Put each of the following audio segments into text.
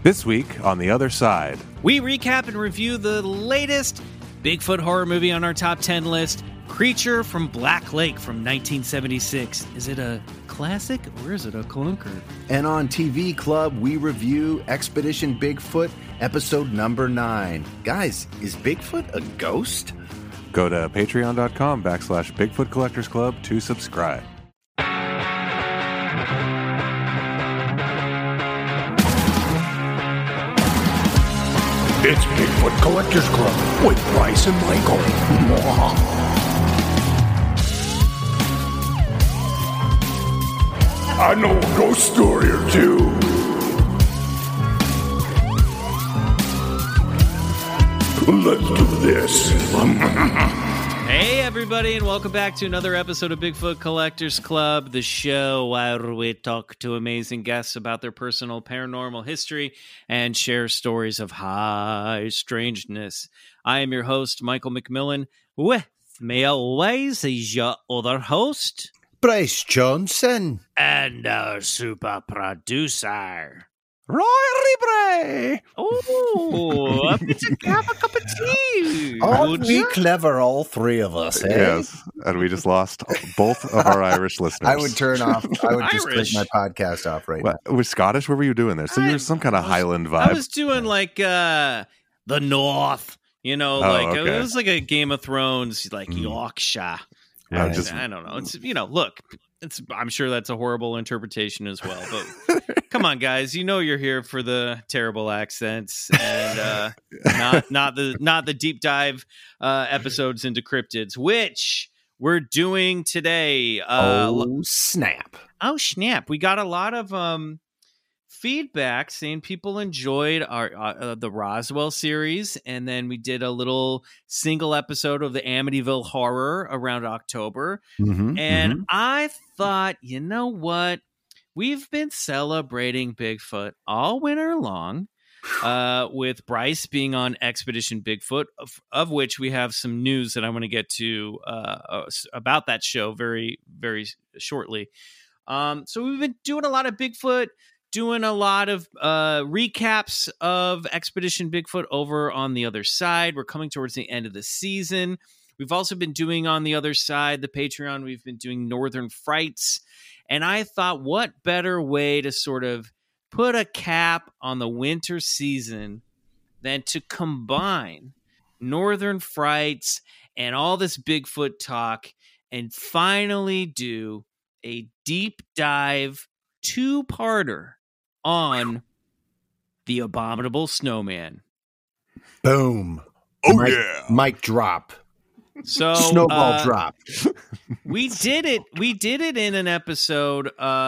This week on The Other Side, we recap and review the latest Bigfoot horror movie on our top 10 list, Creature from Black Lake from 1976. Is it a classic or is it a clunker? And on TV Club, we review Expedition Bigfoot, episode number 9. Guys, is Bigfoot a ghost? go to patreon.com/Bigfoot Collectors Club to subscribe. It's Bigfoot Collectors Club with Bryce and Michael. I know a ghost story or two. Let's do this. Hey, everybody, and welcome back to another episode of Bigfoot Collectors Club, the show where we talk to amazing guests about their personal paranormal history and share stories of high strangeness. I am your host, Michael McMillan. With me always is your other host, Bryce Johnson. and our super producer, Roy Libre! oh, have a cup of tea. Aren't we clever, all three of us, eh? Yes, and we just lost both of our Irish listeners. I would turn off, I would just Irish. click my podcast off right now. What, was Scottish? What were you doing there? So you're some kind of Highland vibe. I was doing like the North, you know, okay. it was like a Game of Thrones, like Yorkshire. Yeah, Right. just- I don't know. It's look, I'm sure that's a horrible interpretation as well. But come on, guys, you know you're here for the terrible accents and not the deep dive episodes into cryptids, which we're doing today. Snap. Oh snap! We got a lot of feedback saying people enjoyed our the Roswell series, and then we did a little single episode of the Amityville Horror around October. And I thought, you know what? We've been celebrating Bigfoot all winter long, with Bryce being on Expedition Bigfoot, of which we have some news that I want to get to about that show very, very shortly. So we've been doing a lot of Bigfoot, doing a lot of recaps of Expedition Bigfoot over on The Other Side. We're coming towards the end of the season. We've also been doing on The Other Side, the Patreon, we've been doing Northern Frights. And I thought, what better way to sort of put a cap on the winter season than to combine Northern Frights and all this Bigfoot talk and finally do a deep dive two-parter on The Abominable Snowman. Boom. Oh, Mic- yeah. Mic drop. So Snowball drop. We did it in an episode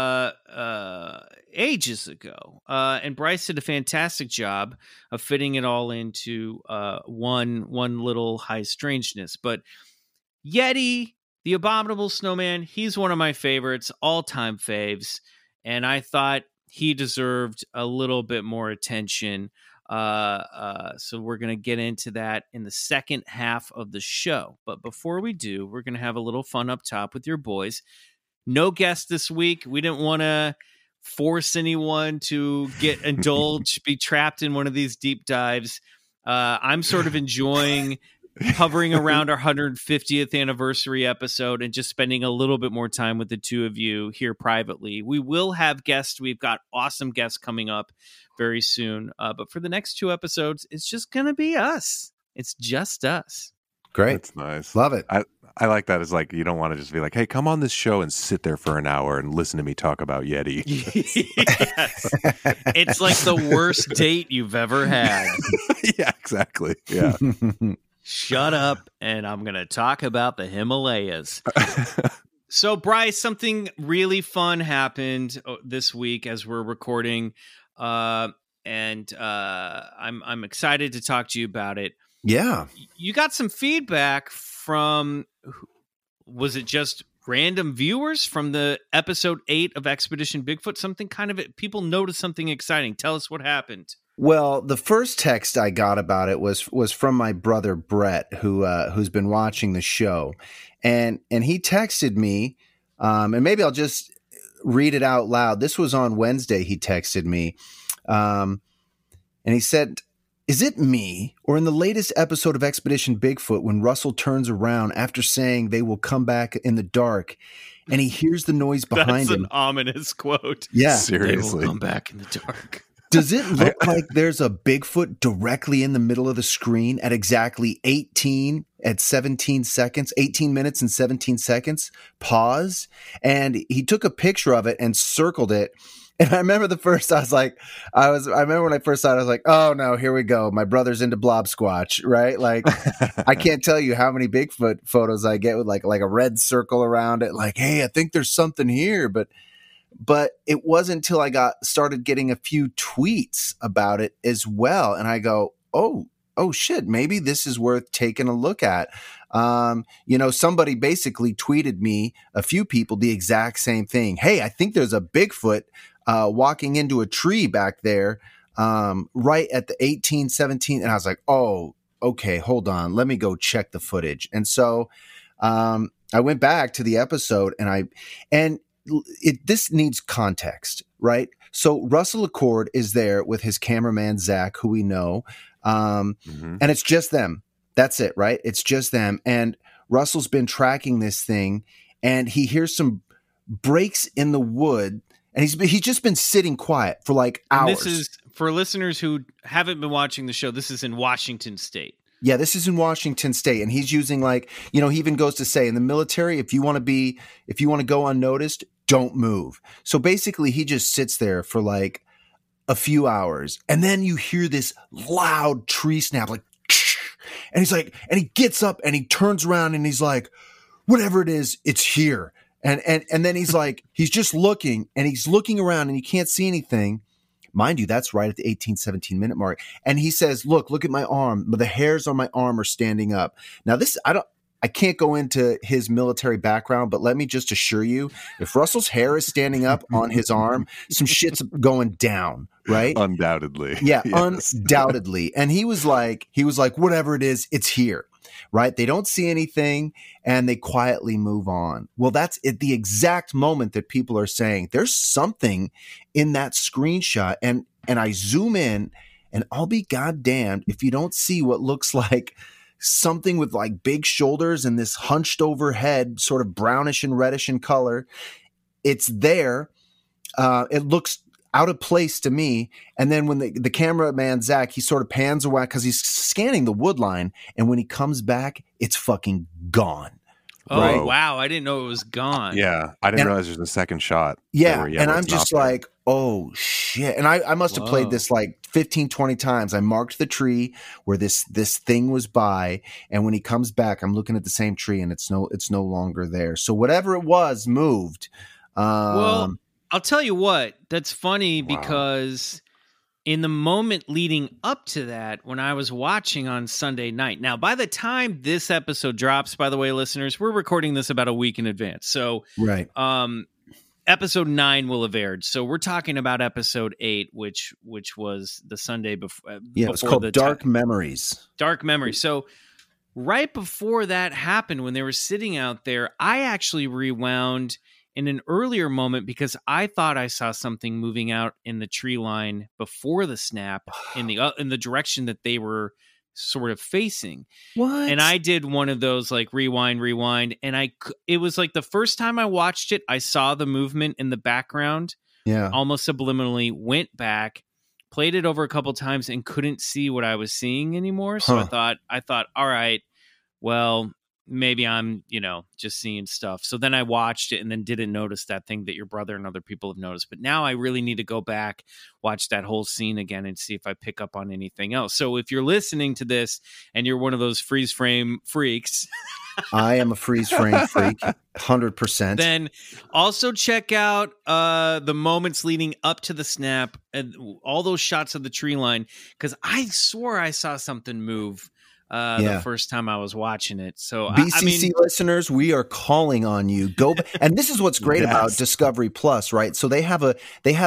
ages ago. And Bryce did a fantastic job of fitting it all into one little high strangeness. But Yeti, the Abominable Snowman, he's one of my favorites, all-time faves. And I thought he deserved a little bit more attention. So we're going to get into that in the second half of the show. But before we do, we're going to have a little fun up top with your boys. No guest this week. We didn't want to force anyone to get indulged, be trapped in one of these deep dives. I'm sort of enjoying hovering around our 150th anniversary episode and just spending a little bit more time with the two of you here privately. We will have guests. We've got awesome guests coming up very soon. But for the next two episodes, it's just going to be us. It's just us. Great. That's nice. Love it. I like that. It's like you don't want to just be like, hey, come on this show and sit there for an hour and listen to me talk about Yeti. Yes. It's like the worst date you've ever had. Yeah, exactly. Yeah. Shut up, and I'm going to talk about the Himalayas. So, Bryce, something really fun happened this week as we're recording, and I'm excited to talk to you about it. Yeah. You got some feedback from, was it just random viewers from the episode 8 of Expedition Bigfoot? Something kind of, people noticed something exciting. Tell us what happened. Well, the first text I got about it was from my brother Brett, who's been watching the show, and he texted me, and maybe I'll just read it out loud. This was on Wednesday. He texted me. And he said, "Is it me, or in the latest episode of Expedition Bigfoot when Russell turns around after saying they will come back in the dark and he hears the noise behind That's him?" an ominous quote. Yeah. Seriously. They will come back in the dark. Does it look like there's a Bigfoot directly in the middle of the screen at exactly 18 minutes and 17 seconds? Pause. And he took a picture of it and circled it. And I remember I remember when I first saw it, I was like, oh no, here we go. My brother's into blob squatch, right? Like, I can't tell you how many Bigfoot photos I get with like a red circle around it. Like, hey, I think there's something here. But it wasn't until I started getting a few tweets about it as well. And I go, oh shit, maybe this is worth taking a look at. Somebody basically tweeted me, a few people, the exact same thing. Hey, I think there's a Bigfoot walking into a tree back there right at the 18-17. And I was like, oh, okay, hold on. Let me go check the footage. And so I went back to the episode and this needs context, right? So Russell Accord is there with his cameraman, Zach, who we know, and it's just them. That's it, right? It's just them. And Russell's been tracking this thing, and he hears some breaks in the wood, and he's just been sitting quiet for like hours. And this is, for listeners who haven't been watching the show, this is in Washington State. Yeah, this is in Washington State, and he's using he even goes to say in the military, if you want to go unnoticed, don't move. So basically he just sits there for like a few hours, and then you hear this loud tree snap, like, and he's like, and he gets up and he turns around and he's like, whatever it is, it's here. And then he's like, he's just looking, and he's looking around and he can't see anything. Mind you, that's right at the 18-17 minute mark. And he says, look at my arm. The hairs on my arm are standing up. Now I can't go into his military background, but let me just assure you, if Russell's hair is standing up on his arm, some shit's going down, right? Undoubtedly. Yeah, Yes. undoubtedly. And he was like, whatever it is, it's here, right? They don't see anything and they quietly move on. Well, that's at the exact moment that people are saying there's something in that screenshot. And I zoom in, and I'll be goddamned if you don't see what looks like something with like big shoulders and this hunched over head, sort of brownish and reddish in color. It's there. It looks out of place to me. And then when the cameraman, Zach, he sort of pans away because he's scanning the wood line. And when he comes back, it's fucking gone. Oh, right? wow. I didn't know it was gone. Yeah. I didn't realize there's a second shot. Yeah. Where And I'm it's not just there. like, oh shit. And I must have played this like 15, 20 times. I marked the tree where this thing was by. And when he comes back, I'm looking at the same tree and it's no longer there. So whatever it was moved. Well, I'll tell you what, that's funny because in the moment leading up to that, when I was watching on Sunday night, now by the time this episode drops, by the way, listeners, we're recording this about a week in advance. So, right. Episode 9 will have aired. So we're talking about episode 8, which was the Sunday before. Yeah, it's called Dark Memories. Dark Memories. So right before that happened, when they were sitting out there, I actually rewound in an earlier moment because I thought I saw something moving out in the tree line before the snap in the direction that they were sort of facing. What? And I did one of those like rewind, and it was like the first time I watched it, I saw the movement in the background. Yeah. Almost subliminally went back, played it over a couple times, and couldn't see what I was seeing anymore. So I thought, all right, well, maybe I'm, just seeing stuff. So then I watched it and then didn't notice that thing that your brother and other people have noticed. But now I really need to go back, watch that whole scene again and see if I pick up on anything else. So if you're listening to this and you're one of those freeze frame freaks, I am a freeze frame freak, 100%. Then also check out the moments leading up to the snap and all those shots of the tree line, because I swore I saw something move the first time I was watching it. So BCC listeners, we are calling on you. Go and this is what's great about Discovery Plus, right? So they have a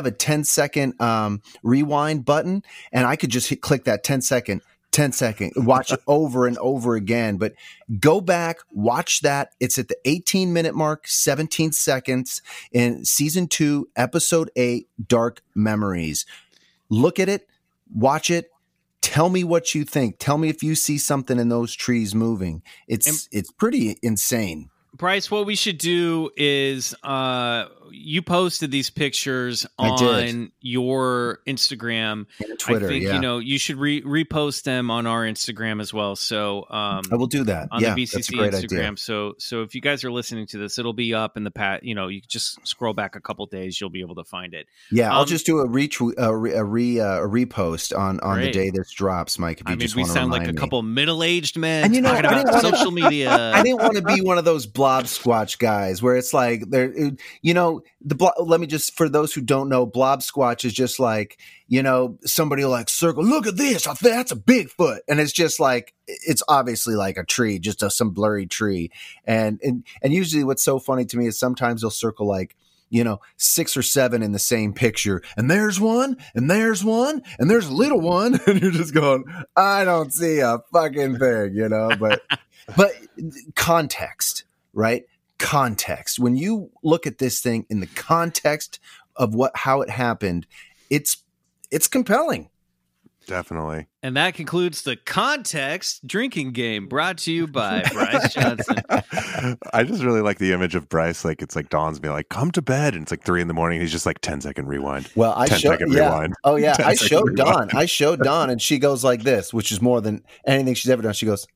10-second rewind button, and I could just click that 10-second, watch it over and over again. But go back, watch that. It's at the 18-minute mark, 17 seconds in season 2, episode 8, Dark Memories. Look at it. watch it. Tell me what you think. Tell me if you see something in those trees moving. It's pretty insane. Bryce, what we should do is you posted these pictures on your Instagram and Twitter. I think you should repost them on our Instagram as well. So I will do that on the BCC Instagram. Idea. So if you guys are listening to this, it'll be up in the past. You just scroll back a couple days, you'll be able to find it. Yeah, I'll just do a repost on the day this drops, Mike. If you just want to remind me. We sound like a couple middle-aged men talking about social media. I didn't want to be one of those blob squatch guys where it's like they're let me just, for those who don't know, blob squatch is just like, somebody will like circle, look at this, that's a Bigfoot, and it's just like, it's obviously like a tree, just some blurry tree, and usually what's so funny to me is sometimes they'll circle like 6 or 7 in the same picture, and there's one, and there's one, and there's a little one, and you're just going, I don't see a fucking thing, but context, right? Context. When you look at this thing in the context of how it happened, it's compelling. Definitely. And that concludes the Context drinking game, brought to you by Bryce Johnson. I just really like the image of Bryce. Like, it's like Dawn's being like, come to bed. And it's like 3 a.m. He's just like 10-second rewind. Well, I showed rewind. Oh, yeah. I showed Dawn. I showed Dawn, and she goes like this, which is more than anything she's ever done. She goes,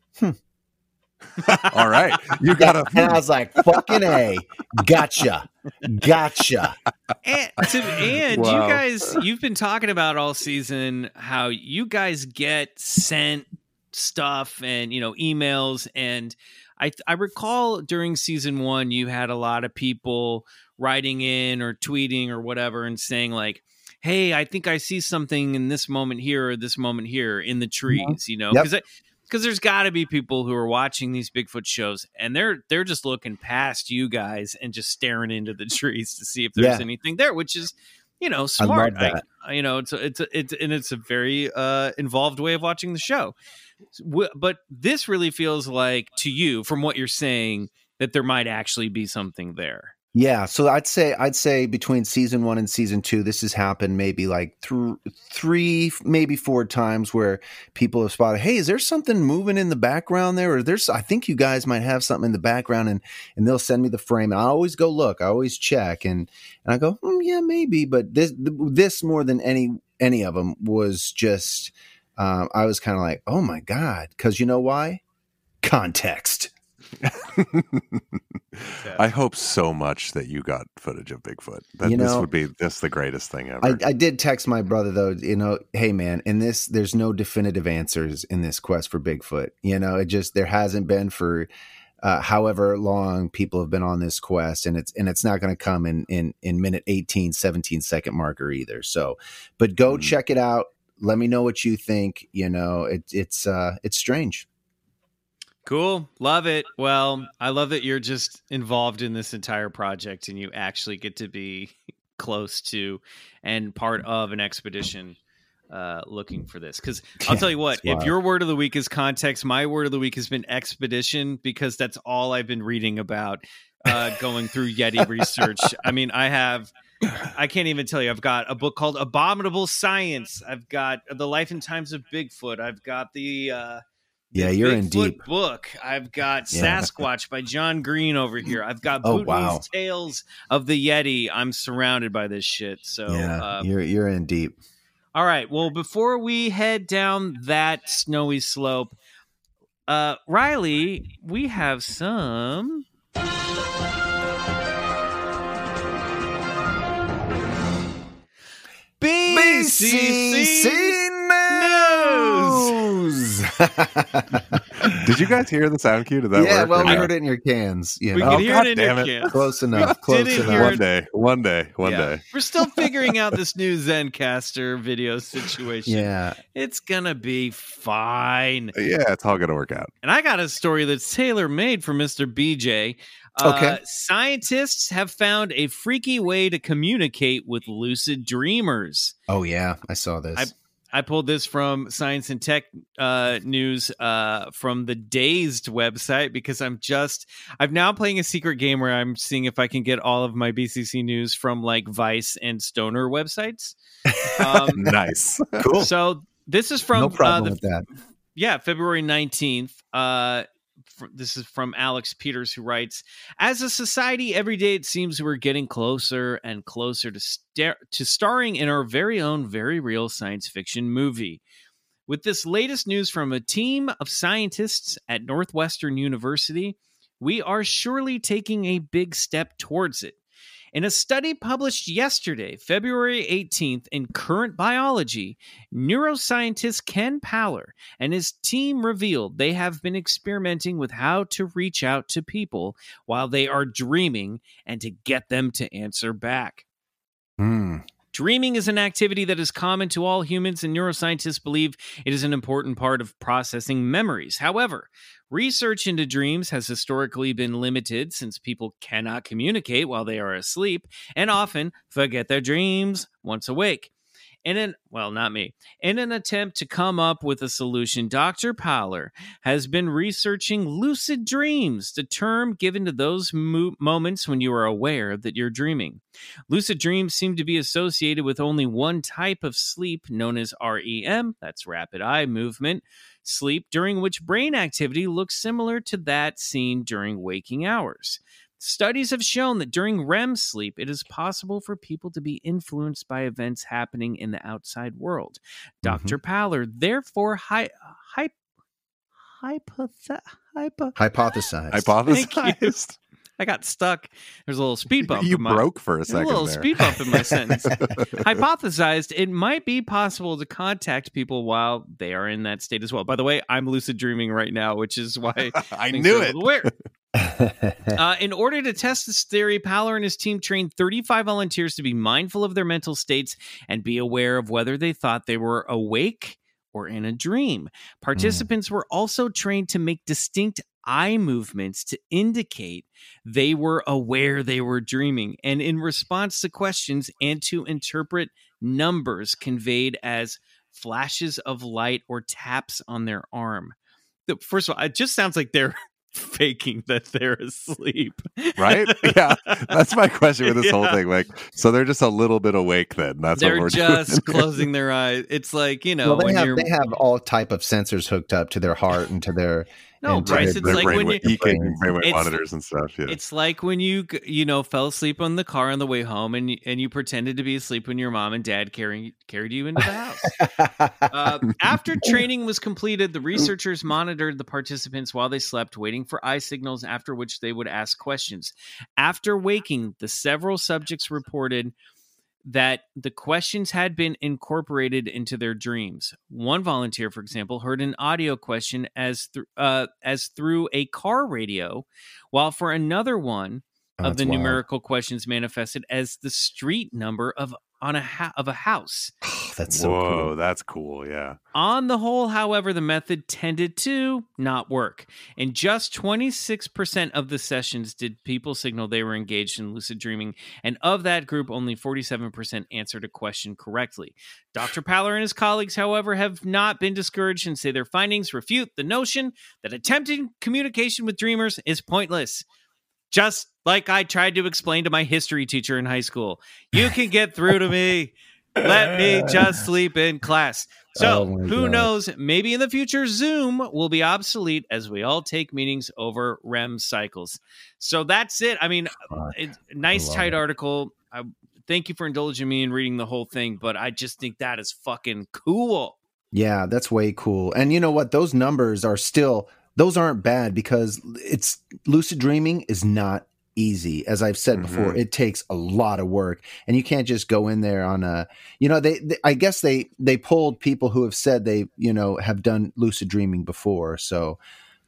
all right, you gotta. And I was like, "Fucking A, gotcha." And wow. You guys, you've been talking about all season how you guys get sent stuff and emails, and I recall during season 1 you had a lot of people writing in or tweeting or whatever and saying like, "Hey, I think I see something in this moment here or this moment here in the trees," Because there's got to be people who are watching these Bigfoot shows and they're just looking past you guys and just staring into the trees to see if there's anything there, which is smart. I love that. It's a very involved way of watching the show. But this really feels like to you, from what you're saying, that there might actually be something there. Yeah, so I'd say between season 1 and season 2, this has happened maybe like 3, maybe 4 times where people have spotted, hey, is there something moving in the background there? Or I think you guys might have something in the background, and they'll send me the frame. And I always go look, I always check, and I go, yeah, maybe. But this more than any of them was just, I was kind of like, oh my God, because you know why? Context. I hope so much that you got footage of Bigfoot. This would be the greatest thing ever. I did text my brother though, hey man, there's no definitive answers in this quest for Bigfoot. There hasn't been for however long people have been on this quest, and it's not going to come in minute 18, 17-second marker either. So, but go check it out. Let me know what you think. It's strange. Cool. Love it. Well, I love that you're just involved in this entire project and you actually get to be close to and part of an expedition looking for this. Because I'll tell you what, if your word of the week is context, my word of the week has been expedition, because that's all I've been reading about going through Yeti research. I mean, I can't even tell you. I've got a book called Abominable Science. I've got The Life and Times of Bigfoot. I've got the you're in deep book. I've got Sasquatch by John Green over here. I've got Bootman's Tales of the Yeti. I'm surrounded by this shit. So you're in deep. All right. Well, before we head down that snowy slope, Riley, we have some BCC news. Did you guys hear the sound cue? Did that work? Yeah, well, we heard it in your cans. We could hear it in your cans. Close enough. One day. We're still figuring out this new Zencastr video situation. Yeah. It's going to be fine. Yeah, it's all going to work out. And I got a story that's tailor-made for Mr. BJ. Okay. Scientists have found a freaky way to communicate with lucid dreamers. Oh, yeah. I saw this. I pulled this from Science and Tech News from the Dazed website because I'm now playing a secret game where I'm seeing if I can get all of my BCC news from like Vice and Stoner websites. Nice. Cool. So this is from No problem with that. Yeah, February 19th. This is from Alex Peters, who writes, as a society, every day it seems we're getting closer and closer to starring in our very own, very real science fiction movie. With this latest news from a team of scientists at Northwestern University, we are surely taking a big step towards it. In a study published yesterday, February 18th, in Current Biology, neuroscientist Ken Powler and his team revealed they have been experimenting with how to reach out to people while they are dreaming and to get them to answer back. Dreaming is an activity that is common to all humans, and neuroscientists believe it is an important part of processing memories. However, research into dreams has historically been limited since people cannot communicate while they are asleep and often forget their dreams once awake. In an attempt to come up with a solution, Dr. Powler has been researching lucid dreams, the term given to those moments when you are aware that you're dreaming. Lucid dreams seem to be associated with only one type of sleep known as REM, that's rapid eye movement sleep, during which brain activity looks similar to that seen during waking hours. Studies have shown that during REM sleep, it is possible for people to be influenced by events happening in the outside world. Dr. Powler therefore Hypothesized. I got stuck. There's a little speed bump. You broke for a second. A little there. speed bump in my sentence. Hypothesized it might be possible to contact people while they are in that state as well. By the way, I'm lucid dreaming right now, which is why I knew it. Weird. In order to test this theory, Powler and his team trained 35 volunteers to be mindful of their mental states and be aware of whether they thought they were awake or in a dream. Participants were also trained to make distinct eye movements to indicate they were aware they were dreaming, and in response to questions and to interpret numbers conveyed as flashes of light or taps on their arm. First of all, it just sounds like they're faking that they're asleep, right? Yeah, that's my question with this whole thing. Like, so they're just a little bit awake then. That's they're what we're just doing. closing their eyes. It's like, you know, well, they have all type of sensors hooked up to their heart and to their Bryce, it's like when you brainwave monitors and stuff. Yeah, it's like when you fell asleep on the car on the way home and you pretended to be asleep when your mom and dad carried you into the house. After training was completed, the researchers monitored the participants while they slept, waiting for eye signals, after which they would ask questions. After waking, the several subjects reported that the questions had been incorporated into their dreams. One volunteer, for example, heard an audio question as through a car radio, while for another one of the numerical questions manifested as the street number of a house. That's so cool. That's cool. Yeah. On the whole, however, the method tended to not work. In just 26% of the sessions did people signal they were engaged in lucid dreaming, and of that group, only 47% answered a question correctly. Dr. Powler and his colleagues, however, have not been discouraged and say their findings refute the notion that attempting communication with dreamers is pointless. Just like I tried to explain to my history teacher in high school. You can get through to me. Let me just sleep in class. So who knows? Maybe in the future, Zoom will be obsolete as we all take meetings over REM cycles. So that's it. I mean, nice, tight article. Thank you for indulging me in reading the whole thing, but I just think that is fucking cool. Yeah, that's way cool. And you know what? Those numbers are still... Those aren't bad because lucid dreaming is not easy. As I've said before, it takes a lot of work, and you can't just go in there on I guess they polled people who have said they, have done lucid dreaming before. So,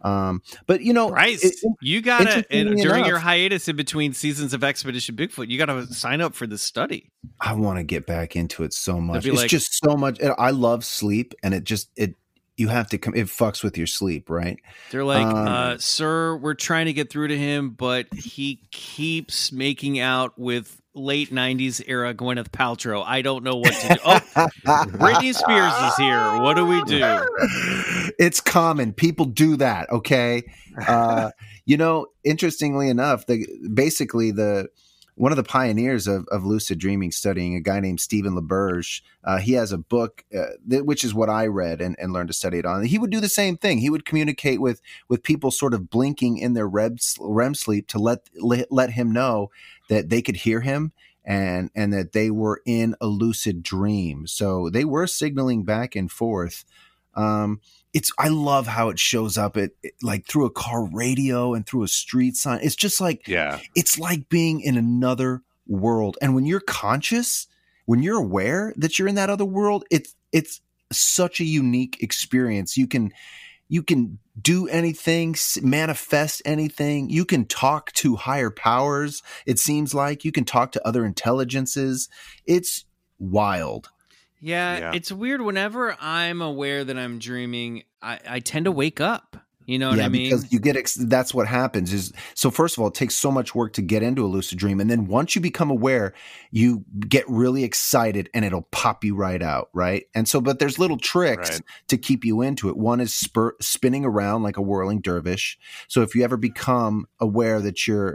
but Bryce, you gotta, during your hiatus in between seasons of Expedition Bigfoot, you gotta sign up for this study. I want to get back into it so much. It's just so much. I love sleep, and you have to come. It fucks with your sleep, right? They're like, sir, we're trying to get through to him, but he keeps making out with late 90s era Gwyneth Paltrow. I don't know what to do. Oh, Britney Spears is here. What do we do? It's common. People do that. Okay. Interestingly enough, one of the pioneers of lucid dreaming studying, a guy named Stephen LaBerge, he has a book, which is what I read and learned to study it on. He would do the same thing. He would communicate with people sort of blinking in their REM sleep to let him know that they could hear him and that they were in a lucid dream. So they were signaling back and forth. I love how it shows up like through a car radio and through a street sign. It's just like, it's like being in another world. And when you're conscious, when you're aware that you're in that other world, it's such a unique experience. You can do anything, manifest anything. You can talk to higher powers. It seems like you can talk to other intelligences. It's wild. Yeah, it's weird. Whenever I'm aware that I'm dreaming, I tend to wake up. You know what I mean? Because you that's what happens. So first of all, it takes so much work to get into a lucid dream. And then once you become aware, you get really excited and it'll pop you right out, right? And so, but there's little tricks to keep you into it. One is spinning around like a whirling dervish. So if you ever become aware that you're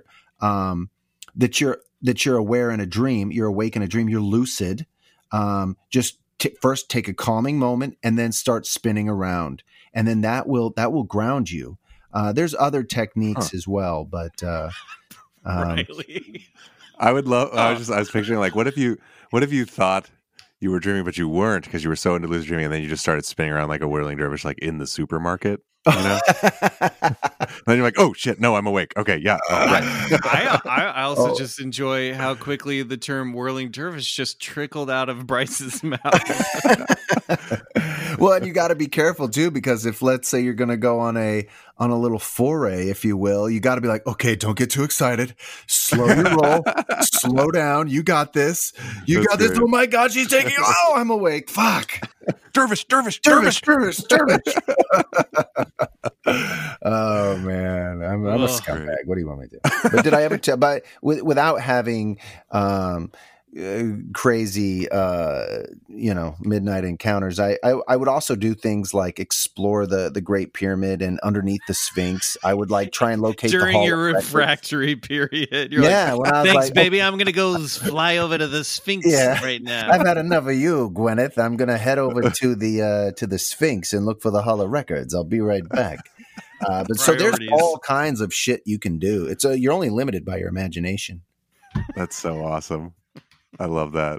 aware in a dream, you're awake in a dream, you're lucid, just first take a calming moment and then start spinning around. And then that will ground you. There's other techniques as well, but Riley. I would love. I was picturing like, what if you thought you were dreaming but you weren't because you were so into lucid dreaming, and then you just started spinning around like a whirling dervish, like in the supermarket. You know? Then you're like, oh shit, no, I'm awake. Okay, yeah. Oh, right. I also just enjoy how quickly the term whirling dervish just trickled out of Bryce's mouth. Well, and you got to be careful too, because if, let's say, you're going to go on a little foray, if you will, you got to be like, okay, don't get too excited. Slow your roll. Slow down. You got this. You got this. Oh my God, she's taking. Oh, I'm awake. Fuck. Dervish. Oh man, I'm a scumbag. What do you want me to do? But did I ever tell? But without having crazy, midnight encounters, I would also do things like explore the Great Pyramid and underneath the Sphinx. I would like try and locate during the your refractory period. You're when I was thanks, like, baby. I'm gonna go fly over to the Sphinx right now. I've had enough of you, Gwyneth. I'm gonna head over to the Sphinx and look for the Hall of Records. I'll be right back. But so there's all kinds of shit you can do. It's you're only limited by your imagination. That's so awesome. I love that.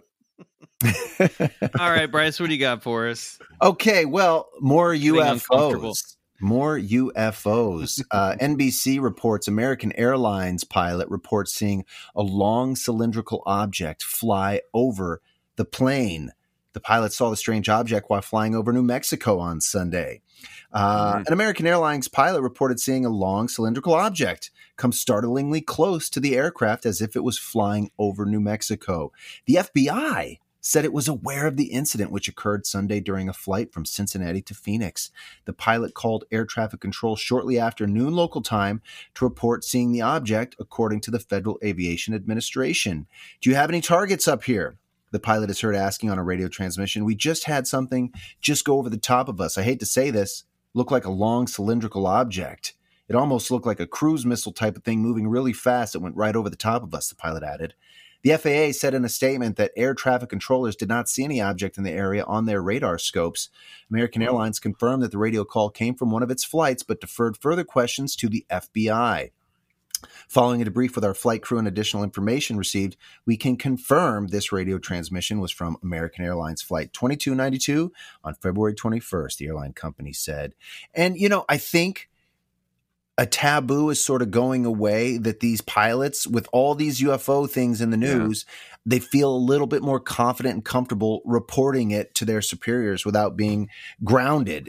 All right, Bryce, what do you got for us? Okay, well, more UFOs. More UFOs. NBC reports American Airlines pilot reports seeing a long cylindrical object fly over the plane. The pilot saw the strange object while flying over New Mexico on Sunday. An American Airlines pilot reported seeing a long cylindrical object come startlingly close to the aircraft as if it was flying over New Mexico. The FBI said it was aware of the incident, which occurred Sunday during a flight from Cincinnati to Phoenix. The pilot called air traffic control shortly after noon local time to report seeing the object, according to the Federal Aviation Administration. Do you have any targets up here? The pilot is heard asking on a radio transmission. We just had something just go over the top of us. I hate to say this, looked like a long cylindrical object. It almost looked like a cruise missile type of thing moving really fast. It went right over the top of us, the pilot added. The FAA said in a statement that air traffic controllers did not see any object in the area on their radar scopes. American Airlines confirmed that the radio call came from one of its flights, but deferred further questions to the FBI. Following a debrief with our flight crew and additional information received, we can confirm this radio transmission was from American Airlines Flight 2292 on February 21st, the airline company said. And, I think a taboo is sort of going away that these pilots, with all these UFO things in the news, they feel a little bit more confident and comfortable reporting it to their superiors without being grounded,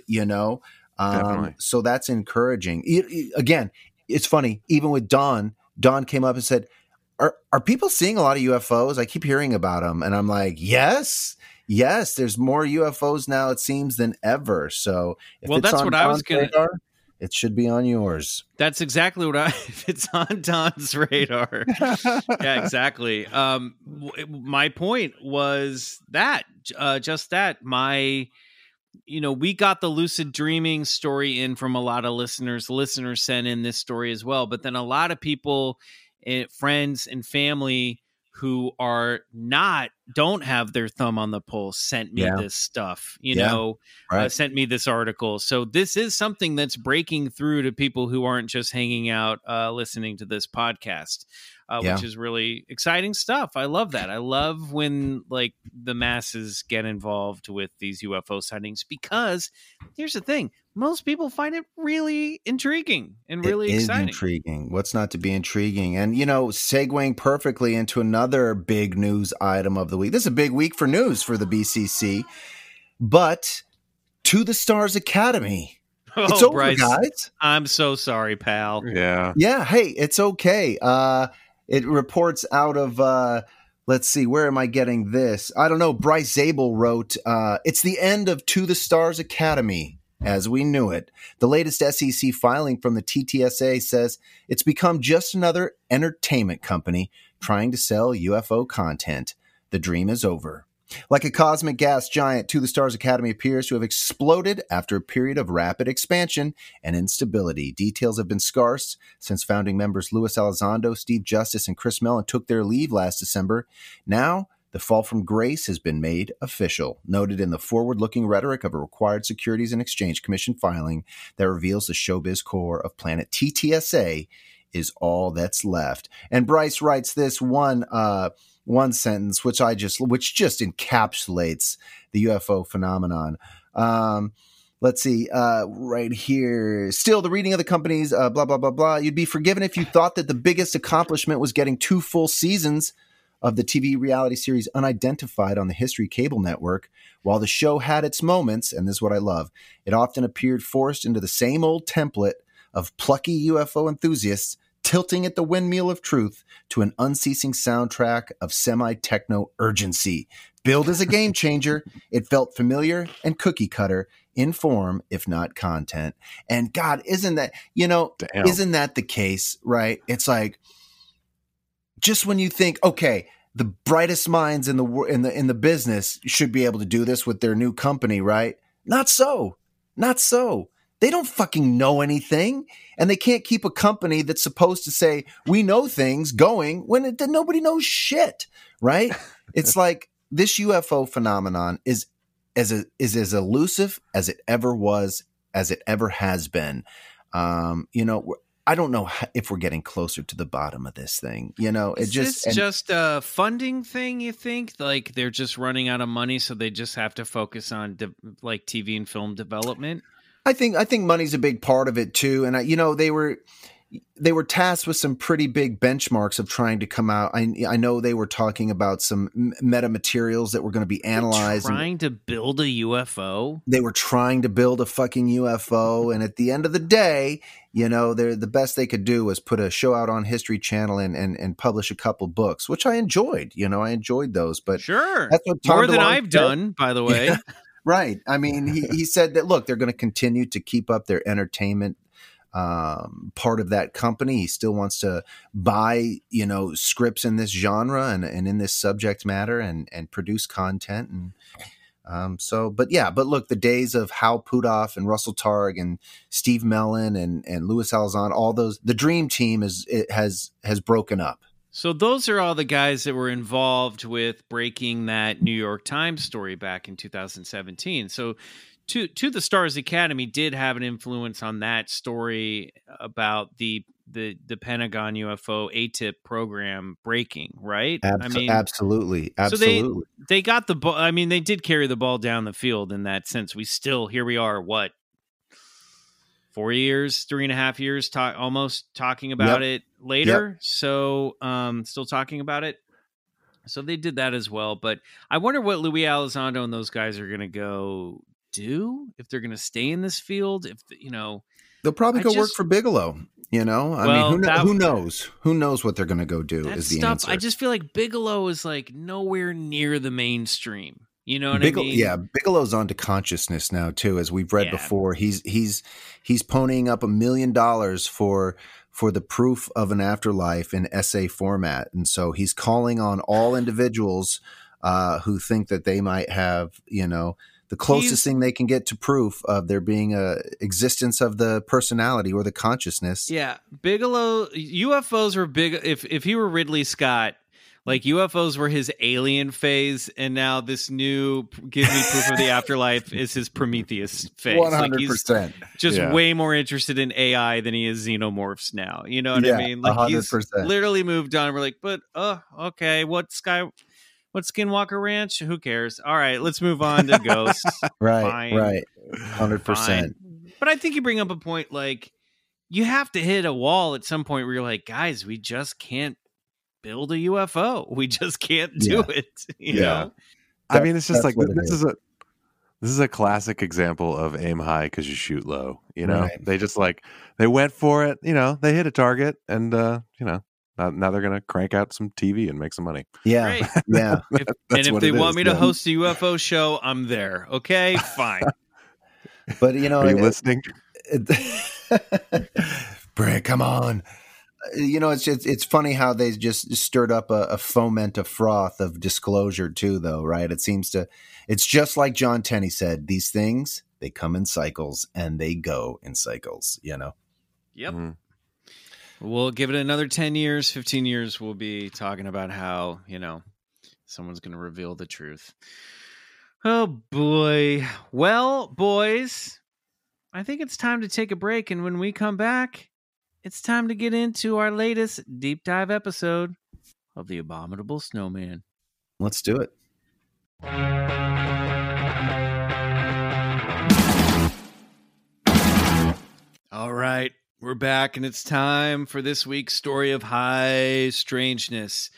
So that's encouraging. Again, it's funny, even with Don came up and said, are people seeing a lot of UFOs? I keep hearing about them. And I'm like, yes, there's more UFOs now, it seems, than ever. So if well, it's that's on what I was Don's radar, It should be on yours. That's exactly what if it's on Don's radar. Yeah, exactly. My point was that, just that we got the lucid dreaming story in from a lot of listeners. Listeners sent in this story as well, but then a lot of people, friends and family who don't have their thumb on the pulse sent me this stuff, sent me this article. So this is something that's breaking through to people who aren't just hanging out, listening to this podcast, which is really exciting stuff. I love that. I love when the masses get involved with these UFO sightings, because here's the thing. Most people find it really intriguing and really exciting. Intriguing. What's not to be intriguing? And, segueing perfectly into another big news item of the week. This is a big week for news for the BCC, but To the Stars Academy. It's over, Bryce, guys. I'm so sorry, pal. Yeah. Yeah. Hey, it's okay. It reports out of, let's see, where am I getting this? I don't know. Bryce Zabel wrote, it's the end of To the Stars Academy as we knew it. The latest SEC filing from the TTSA says it's become just another entertainment company trying to sell UFO content. The dream is over. Like a cosmic gas giant, To the Stars Academy appears to have exploded after a period of rapid expansion and instability. Details have been scarce since founding members Luis Elizondo, Steve Justice, and Chris Mellon took their leave last December. Now, the fall from grace has been made official, noted in the forward-looking rhetoric of a required Securities and Exchange Commission filing that reveals the showbiz core of Planet TTSA is all that's left. And Bryce writes this one sentence, which just encapsulates the UFO phenomenon. Let's see, right here. Still, the reading of the company's blah, blah, blah, blah. You'd be forgiven if you thought that the biggest accomplishment was getting 2 full seasons of the TV reality series Unidentified on the History Cable Network. While the show had its moments, and this is what I love, it often appeared forced into the same old template of plucky UFO enthusiasts tilting at the windmill of truth to an unceasing soundtrack of semi-techno urgency. Billed as a game changer, it felt familiar and cookie cutter in form, if not content. And God, isn't that the case, right? It's like, just when you think, okay, the brightest minds in the business should be able to do this with their new company, right? Not so. They don't fucking know anything, and they can't keep a company that's supposed to say we know things going when nobody knows shit, right? It's like this UFO phenomenon is as elusive as it ever was, as it ever has been. I don't know if we're getting closer to the bottom of this thing. It's just a funding thing, you think? Like they're just running out of money, so they just have to focus on TV and film development? I think money's a big part of it too. And they were tasked with some pretty big benchmarks of trying to come out. I know they were talking about some meta materials that were going to be analyzed. Trying to build a UFO? They were trying to build a fucking UFO. And at the end of the day, the best they could do was put a show out on History Channel and publish a couple books, which I enjoyed. I enjoyed those. But sure, that's what Tom more than DeLonge I've done, by the way. Yeah, right. I mean, he said that, look, they're going to continue to keep up their entertainment part of that company. He still wants to buy, scripts in this genre and in this subject matter and produce content. And but look, the days of Hal Puthoff and Russell Targ and Steve Mellon and Luis Elizondo, all those, the dream team has broken up. So those are all the guys that were involved with breaking that New York Times story back in 2017. So To the Stars Academy did have an influence on that story about the Pentagon UFO ATIP program breaking, right? Absolutely. So they got the ball. I mean, they did carry the ball down the field in that sense. Here we are, 4 years, 3.5 years, almost talking about it later. Yep. So still talking about it. So they did that as well. But I wonder what Luis Elizondo and those guys are going to go do, if they're going to stay in this field. They'll probably go work for Bigelow. Who knows what they're going to go do is the answer. I just feel like Bigelow is nowhere near the mainstream. You know what I mean? Yeah, Bigelow's onto consciousness now too, as we've read before. He's ponying up $1 million for the proof of an afterlife in essay format, and so he's calling on all individuals who think that they might have, the closest thing they can get to proof of there being a existence of the personality or the consciousness. Yeah, Bigelow, UFOs were big. If he were Ridley Scott, like UFOs were his alien phase, and now this new give me proof of the afterlife is his Prometheus phase. 100%. Just way more interested in AI than he is xenomorphs now. You know what I mean? Like 100%. He's literally moved on. We're like, but okay, what Skinwalker Ranch? Who cares? All right, let's move on to Ghosts. Right, 100%. But I think you bring up a point, like you have to hit a wall at some point where you're like, guys, we just can't build a UFO. We just can't do it. You know? I mean, it's just like this is a classic example of aim high because you shoot low. You know, they just they went for it. You know, they hit a target, and now they're gonna crank out some TV and make some money. Yeah, right. Yeah. If they want me to host a UFO show, I'm there. Okay, fine. But are you listening? Brad, come on. It's funny how they just stirred up a foment of froth of disclosure too, though, right? It's just like John Tenney said, these things, they come in cycles and they go in cycles, Yep. Mm-hmm. We'll give it another 10 years, 15 years. We'll be talking about how, someone's going to reveal the truth. Oh boy. Well, boys, I think it's time to take a break. And when we come back, it's time to get into our latest deep dive episode of The Abominable Snowman. Let's do it. All right, we're back, and it's time for this week's story of high strangeness.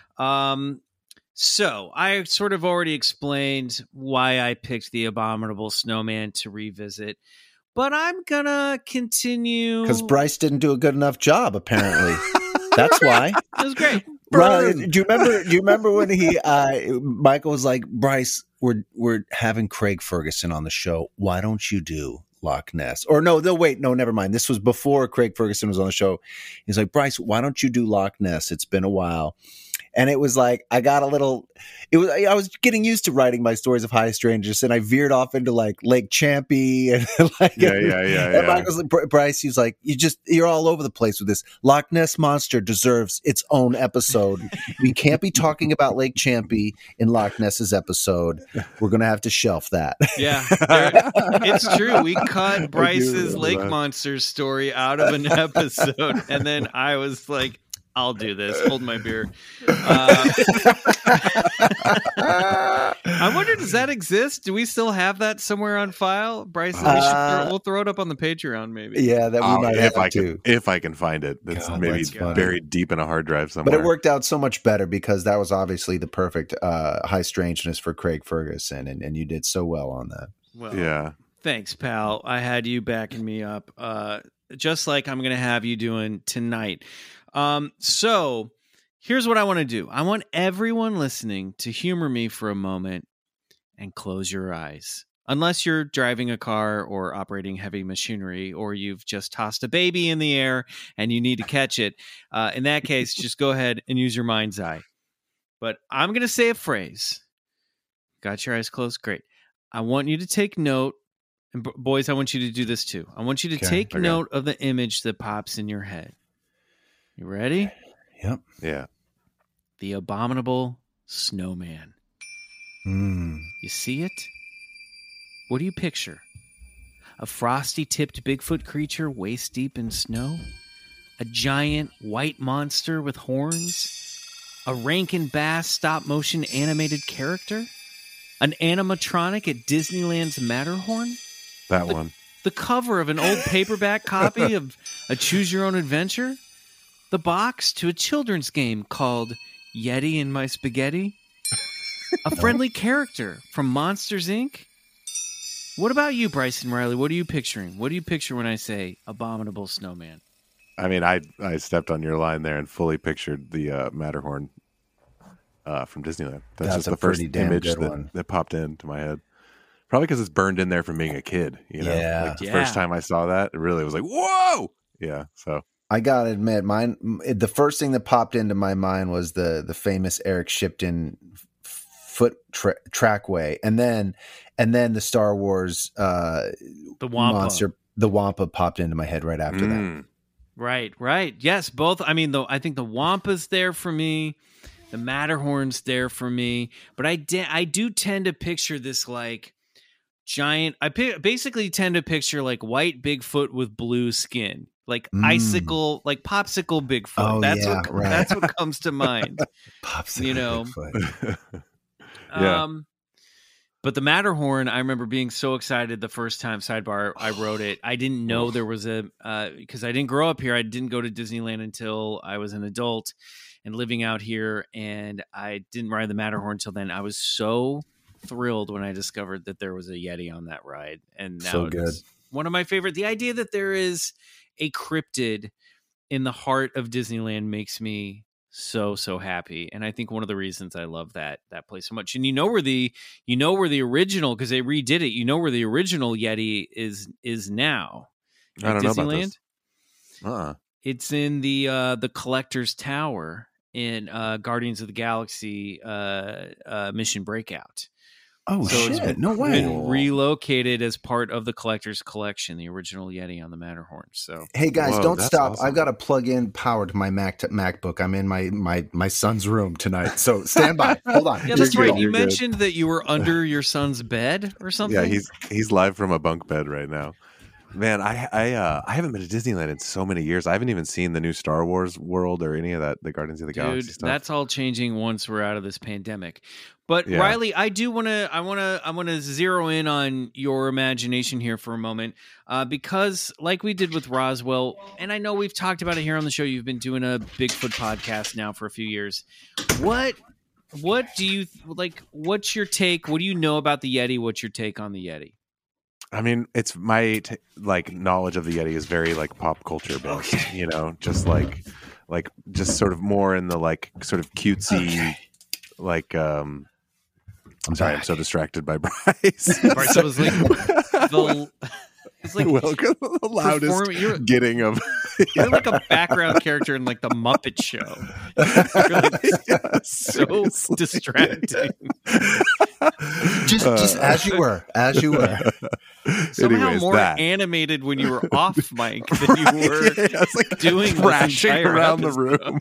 So I sort of already explained why I picked The Abominable Snowman to revisit. But I'm going to continue. Because Bryce didn't do a good enough job, apparently. That's why. It was great. Right. Do you remember when Michael was like, Bryce, we're having Craig Ferguson on the show. Why don't you do Loch Ness? Or no, never mind. This was before Craig Ferguson was on the show. He's like, Bryce, why don't you do Loch Ness? It's been a while. And it was like, I was getting used to writing my stories of high strangeness, and I veered off into like Lake Champy and And Michael's like, Bryce, he's like, you're all over the place with this. Loch Ness Monster deserves its own episode. We can't be talking about Lake Champy in Loch Ness's episode. We're going to have to shelf that. Yeah, it's true. We cut Bryce's Lake Monsters story out of an episode, and then I was like, I'll do this. Hold my beer. I wonder, does that exist? Do we still have that somewhere on file, Bryce? We'll throw it up on the Patreon, maybe. Yeah, that we might have to. If I can find it, it's maybe buried deep in a hard drive somewhere. But it worked out so much better because that was obviously the perfect high strangeness for Craig Ferguson, and you did so well on that. Well, yeah. Thanks, pal. I had you backing me up, just like I'm going to have you doing tonight. So here's what I want to do. I want everyone listening to humor me for a moment and close your eyes. Unless you're driving a car or operating heavy machinery, or you've just tossed a baby in the air and you need to catch it. In that case, just go ahead and use your mind's eye. But I'm going to say a phrase. Got your eyes closed? Great. I want you to take note. And boys, I want you to do this too. I want you to take note of the image that pops in your head. You ready? Yep. Yeah. The Abominable Snowman. You see it? What do you picture? A frosty-tipped Bigfoot creature waist deep in snow? A giant white monster with horns? A Rankin Bass stop-motion animated character? An animatronic at Disneyland's Matterhorn? That one. The cover of an old paperback copy of A Choose Your Own Adventure? The box to a children's game called Yeti and My Spaghetti? A friendly character from Monsters, Inc.? What about you, Bryson Riley? What are you picturing? What do you picture when I say Abominable Snowman? I mean, I stepped on your line there and fully pictured the Matterhorn from Disneyland. That's just a the first pretty damn image good one. that popped into my head. Probably because it's burned in there from being a kid. You know, Yeah. like the first time I saw that, it really was like, whoa, yeah. So I gotta admit, the first thing that popped into my mind was the famous Eric Shipton foot trackway, and then the Star Wars The Wampa monster, the Wampa, popped into my head right after that. Right. Yes, both. I mean, I think the Wampa's there for me. The Matterhorn's there for me. But I do tend to picture this like giant. Basically tend to picture like white Bigfoot with blue skin, like icicle, like popsicle Bigfoot. Oh, that's yeah, what right. that's what comes to mind. Popsicle You know. Bigfoot. Yeah. But the Matterhorn, I remember being so excited the first time, sidebar, I wrote it. I didn't know there was because I didn't grow up here. I didn't go to Disneyland until I was an adult and living out here. And I didn't ride the Matterhorn until then. I was so thrilled when I discovered that there was a Yeti on that ride. And now So good. it's one of my favorite. The idea that there is a cryptid in the heart of Disneyland makes me so happy, and I think one of the reasons I love that place so much. And you know where the original, because they redid it, you know where the original Yeti is now. I don't know about Disneyland. this. It's in the Collector's Tower in Guardians of the Galaxy Mission Breakout. Oh, So it's shit! No way. Been relocated as part of the Collector's Collection, the original Yeti on the Matterhorn. So Hey guys, Whoa, don't that's stop! awesome. I've got to plug in power to my MacBook. I'm in my son's room tonight, so stand by. Hold on. yeah, that's You're right. good, You you're good. mentioned that you were under your son's bed or something. Yeah, he's live from a bunk bed right now. Man, I haven't been to Disneyland in so many years. I haven't even seen the new Star Wars world or any of that, the Guardians of the Galaxy Dude, stuff. that's all changing once we're out of this pandemic. But Yeah. Riley, I want to zero in on your imagination here for a moment, because like we did with Roswell, and I know we've talked about it here on the show. You've been doing a Bigfoot podcast now for a few years. What do you like? What's your take? What do you know about the Yeti? What's your take on the Yeti? I mean, it's my knowledge of the Yeti is very like pop culture based, you know, just just sort of more in the like sort of cutesy, like I'm sorry, I'm so distracted by Bryce. Right, so it was like it's like Welcome to the loudest you're getting of. You're like a background character in like the Muppet Show. You're like Yeah, so seriously. distracting. Just as you were. Somehow Anyways, more that. animated when you were off mic than you were Yeah, it's like doing this crashing entire around the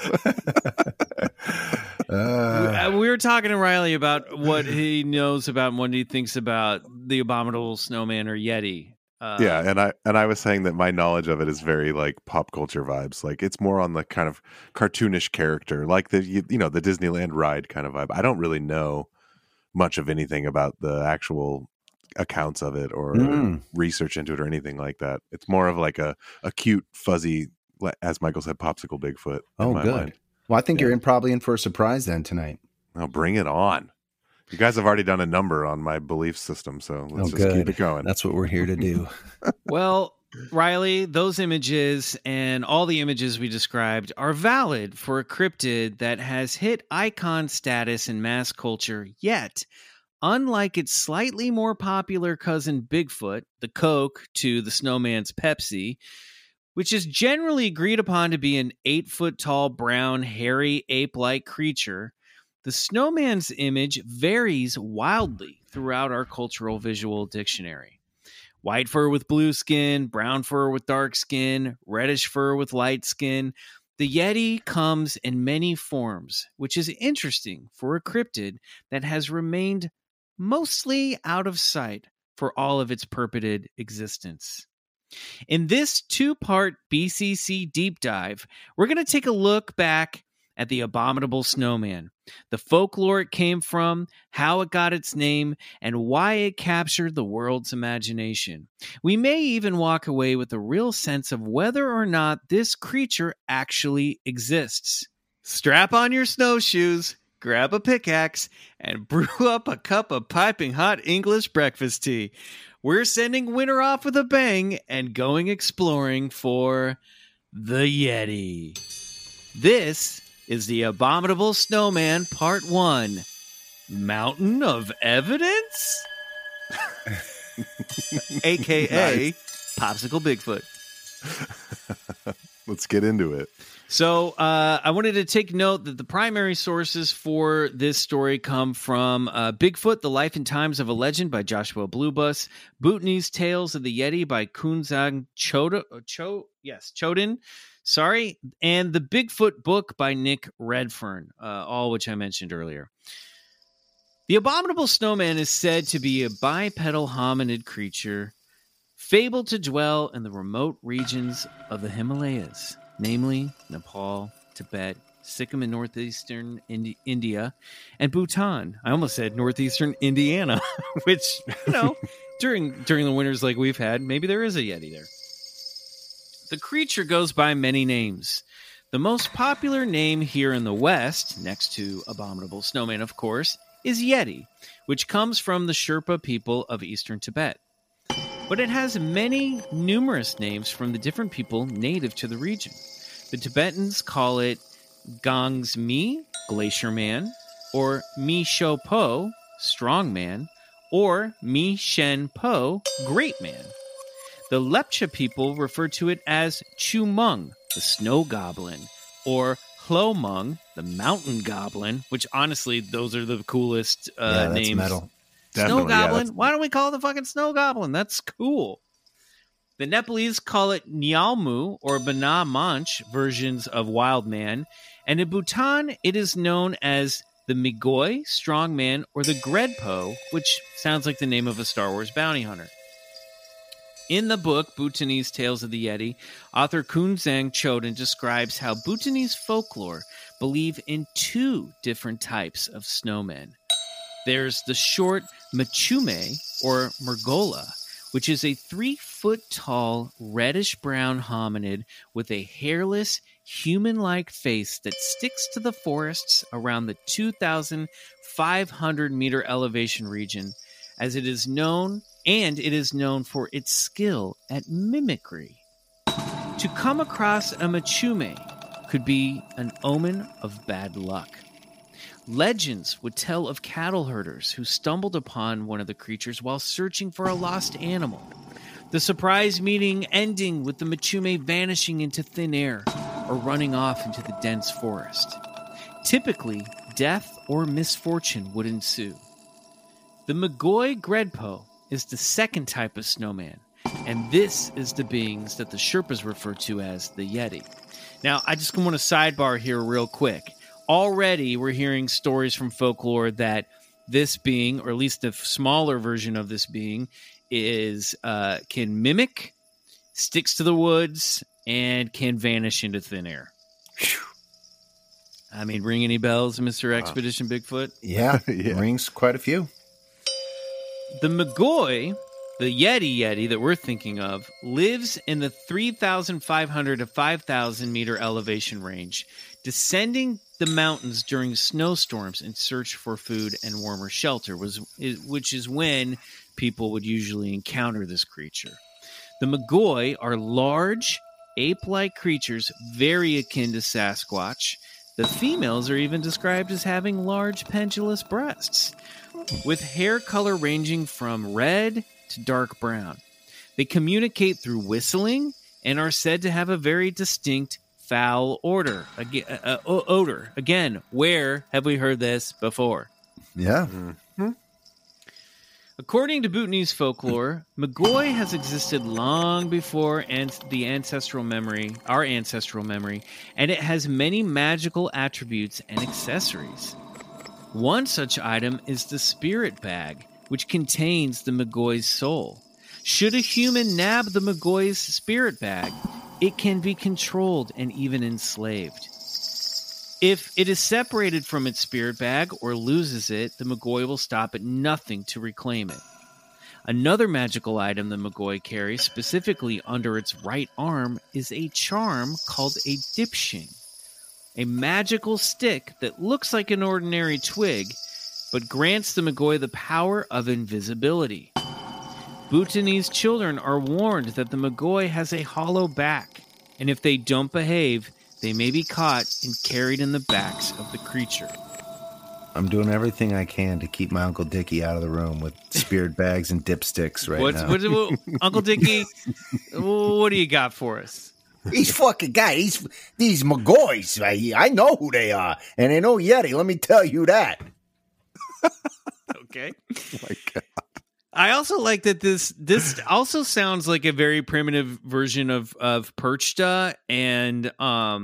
episode. room. We were talking to Riley about what he knows about and what he thinks about the Abominable Snowman or Yeti. Yeah, and I was saying that my knowledge of it is very like pop culture vibes. Like it's more on the kind of cartoonish character, like the the Disneyland ride kind of vibe. I don't really know much of anything about the actual accounts of it or research into it or anything like that. It's more of like a cute, fuzzy, as Michael said, popsicle Bigfoot. Oh, my good. mind. Well, I think you're probably in for a surprise then tonight. Oh, bring it on! You guys have already done a number on my belief system, so let's just keep it going. That's what we're here to do. Well, Riley, those images and all the images we described are valid for a cryptid that has hit icon status in mass culture, yet, unlike its slightly more popular cousin Bigfoot, the Coke to the snowman's Pepsi, which is generally agreed upon to be an 8-foot-tall, brown, hairy, ape-like creature, the snowman's image varies wildly throughout our cultural visual dictionary. White fur with blue skin, brown fur with dark skin, reddish fur with light skin. The Yeti comes in many forms, which is interesting for a cryptid that has remained mostly out of sight for all of its purported existence. In this 2-part BCC deep dive, we're going to take a look back at the Abominable Snowman, the folklore it came from, how it got its name, and why it captured the world's imagination. We may even walk away with a real sense of whether or not this creature actually exists. Strap on your snowshoes, grab a pickaxe, and brew up a cup of piping hot English breakfast tea. We're sending winter off with a bang and going exploring for the Yeti. This is the Abominable Snowman Part 1, Mountain of Evidence? AKA Popsicle Bigfoot. Let's get into it. So I wanted to take note that the primary sources for this story come from Bigfoot, The Life and Times of a Legend by Joshua Bluebus, Bhutanese Tales of the Yeti by Kunzang Chodin, and The Bigfoot Book by Nick Redfern, all which I mentioned earlier. The Abominable Snowman is said to be a bipedal hominid creature fabled to dwell in the remote regions of the Himalayas, namely Nepal, Tibet, Sikkim in northeastern India, and Bhutan. I almost said northeastern Indiana, which, during the winters like we've had, maybe there is a Yeti there. The creature goes by many names. The most popular name here in the West, next to Abominable Snowman, of course, is Yeti, which comes from the Sherpa people of eastern Tibet. But it has many numerous names from the different people native to the region. The Tibetans call it Gangsmi, Glacier Man, or Mi Sho Po, Strong Man, or Mi Shen Po, Great Man. The Lepcha people refer to it as Chu Mung, the Snow Goblin, or Hlo Mung, the Mountain Goblin, which honestly, those are the coolest That's names. metal. Snow Goblin? Yeah, Why don't we call it the fucking Snow Goblin? That's cool. The Nepalese call it Nyalmu or Bana Manch versions of Wild Man, and in Bhutan it is known as the Migoi, Strong Man, or the Gredpo, which sounds like the name of a Star Wars bounty hunter. In the book, Bhutanese Tales of the Yeti, author Kunzang Chodin describes how Bhutanese folklore believe in two different types of snowmen. There's the short Machume, or Mergola, which is a 3-foot-tall, reddish-brown hominid with a hairless, human-like face that sticks to the forests around the 2,500-meter elevation region, as it is known, and it is known for its skill at mimicry. To come across a Machume could be an omen of bad luck. Legends would tell of cattle herders who stumbled upon one of the creatures while searching for a lost animal. The surprise meeting ending with the Machume vanishing into thin air or running off into the dense forest. Typically, death or misfortune would ensue. The Migoi Gredpo is the second type of snowman, and this is the beings that the Sherpas refer to as the Yeti. Now, I just want to sidebar here real quick. Already, we're hearing stories from folklore that this being, or at least the smaller version of this being, is can mimic, sticks to the woods, and can vanish into thin air. Whew. I mean, ring any bells, Mr. Expedition Bigfoot? Yeah, Yeah. Rings quite a few. The Migoi, the Yeti that we're thinking of, lives in the 3,500 to 5,000 meter elevation range, descending the mountains during snowstorms in search for food and warmer shelter, which is when people would usually encounter this creature. The Migoi are large, ape-like creatures very akin to Sasquatch. The females are even described as having large pendulous breasts, with hair color ranging from red to dark brown. They communicate through whistling and are said to have a very distinct foul odor. Again, where have we heard this before? Yeah. According to Bhutanese folklore, Migoi has existed long before our ancestral memory, and it has many magical attributes and accessories. One such item is the spirit bag, which contains the Migoi's soul. Should a human nab the Migoi's spirit bag, it can be controlled and even enslaved. If it is separated from its spirit bag or loses it, the Migoi will stop at nothing to reclaim it. Another magical item the Migoi carries, specifically under its right arm, is a charm called a dipshing, a magical stick that looks like an ordinary twig, but grants the Migoi the power of invisibility. Bhutanese children are warned that the Migoi has a hollow back, and if they don't behave, they may be caught and carried in the backs of the creature. I'm doing everything I can to keep my Uncle Dickie out of the room with speared bags and dipsticks now. Uncle Dickie, what do you got for us? These fucking guys, these Magoys, I know who they are. And they know Yeti, let me tell you that. Okay. Oh my God. I also like that this also sounds like a very primitive version of Perchta and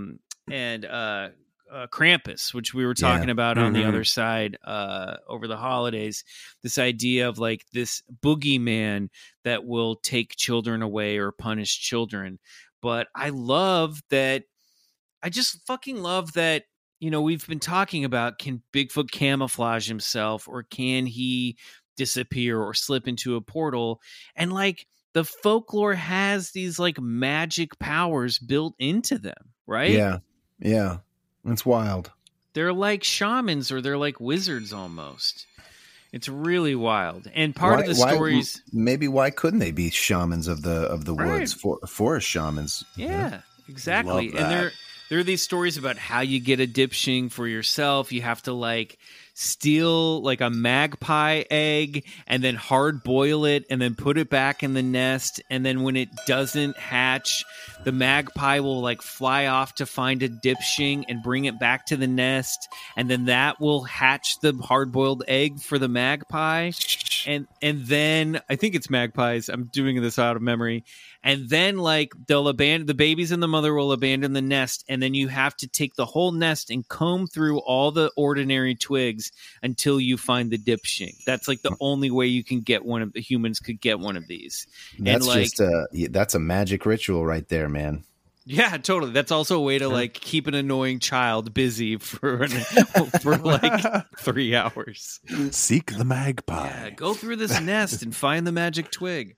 Krampus, which we were talking about on the other side over the holidays. This idea of like this boogeyman that will take children away or punish children. But I love that. I just fucking love that. You know, we've been talking about, can Bigfoot camouflage himself, or can he disappear or slip into a portal? And like the folklore has these like magic powers built into them, right? Yeah. It's wild. They're like shamans, or they're like wizards almost. It's really wild. And part of the stories, maybe why couldn't they be shamans of the woods, forest shamans? Yeah, exactly. And there are these stories about how you get a dipshing for yourself. You have to like steal like a magpie egg and then hard boil it and then put it back in the nest. And then when it doesn't hatch, the magpie will like fly off to find a dipshing and bring it back to the nest. And then that will hatch the hard boiled egg for the magpie. And then I think it's magpies. I'm doing this out of memory. And then like they'll abandon the babies, and the mother will abandon the nest. And then you have to take the whole nest and comb through all the ordinary twigs until you find the dipshing. That's like the only way you can get one of the humans could get one of these. That's and like, just that's a magic ritual right there, man. Yeah, totally. That's also a way to like keep an annoying child busy for like 3 hours. Seek the magpie. Yeah, go through this nest and find the magic twig.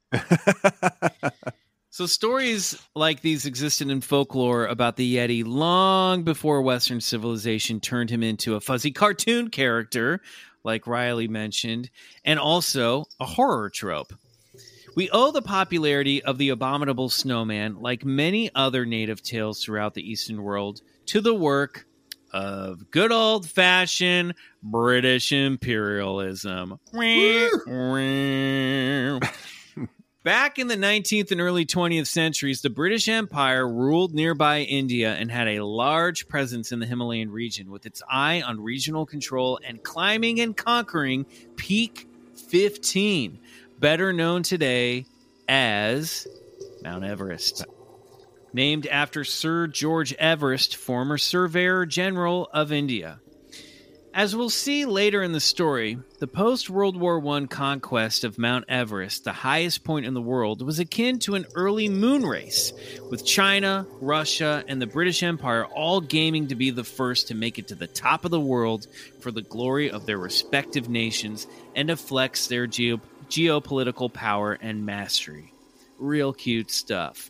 So stories like these existed in folklore about the Yeti long before Western civilization turned him into a fuzzy cartoon character, like Riley mentioned, and also a horror trope. We owe the popularity of the abominable snowman, like many other native tales throughout the Eastern world, to the work of good old-fashioned British imperialism. Back in the 19th and early 20th centuries, the British Empire ruled nearby India and had a large presence in the Himalayan region, with its eye on regional control and climbing and conquering Peak 15, better known today as Mount Everest. Named after Sir George Everest, former Surveyor General of India. As we'll see later in the story, the post-World War I conquest of Mount Everest, the highest point in the world, was akin to an early moon race, with China, Russia, and the British Empire all gaming to be the first to make it to the top of the world for the glory of their respective nations and to flex their geopolitical power and mastery. Real cute stuff.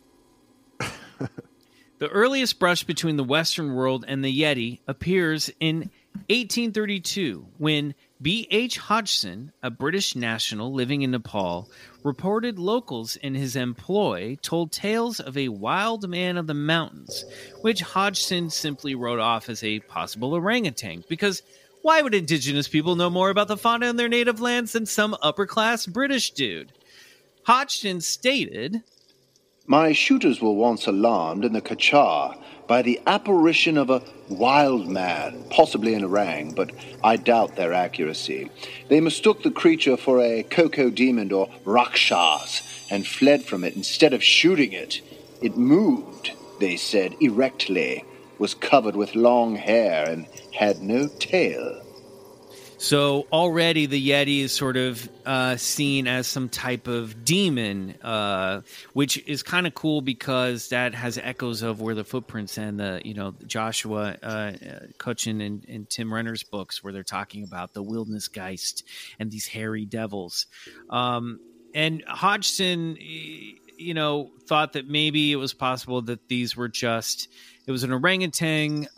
The earliest brush between the Western world and the Yeti appears in 1832, when B.H. Hodgson, a British national living in Nepal, reported locals in his employ told tales of a wild man of the mountains, which Hodgson simply wrote off as a possible orangutan, because why would indigenous people know more about the fauna in their native lands than some upper-class British dude? Hodgson stated, "My shooters were once alarmed in the Kachar by the apparition of a wild man, possibly an orang, but I doubt their accuracy. They mistook the creature for a cocodemon or rakshas and fled from it instead of shooting it. It moved, they said, erectly, was covered with long hair and had no tail." So already the Yeti is sort of seen as some type of demon, which is kind of cool because that has echoes of where the footprints and the Joshua Cutchin and Tim Renner's books, where they're talking about the wilderness geist and these hairy devils. And Hodgson, thought that maybe it was possible that these were it was an orangutan.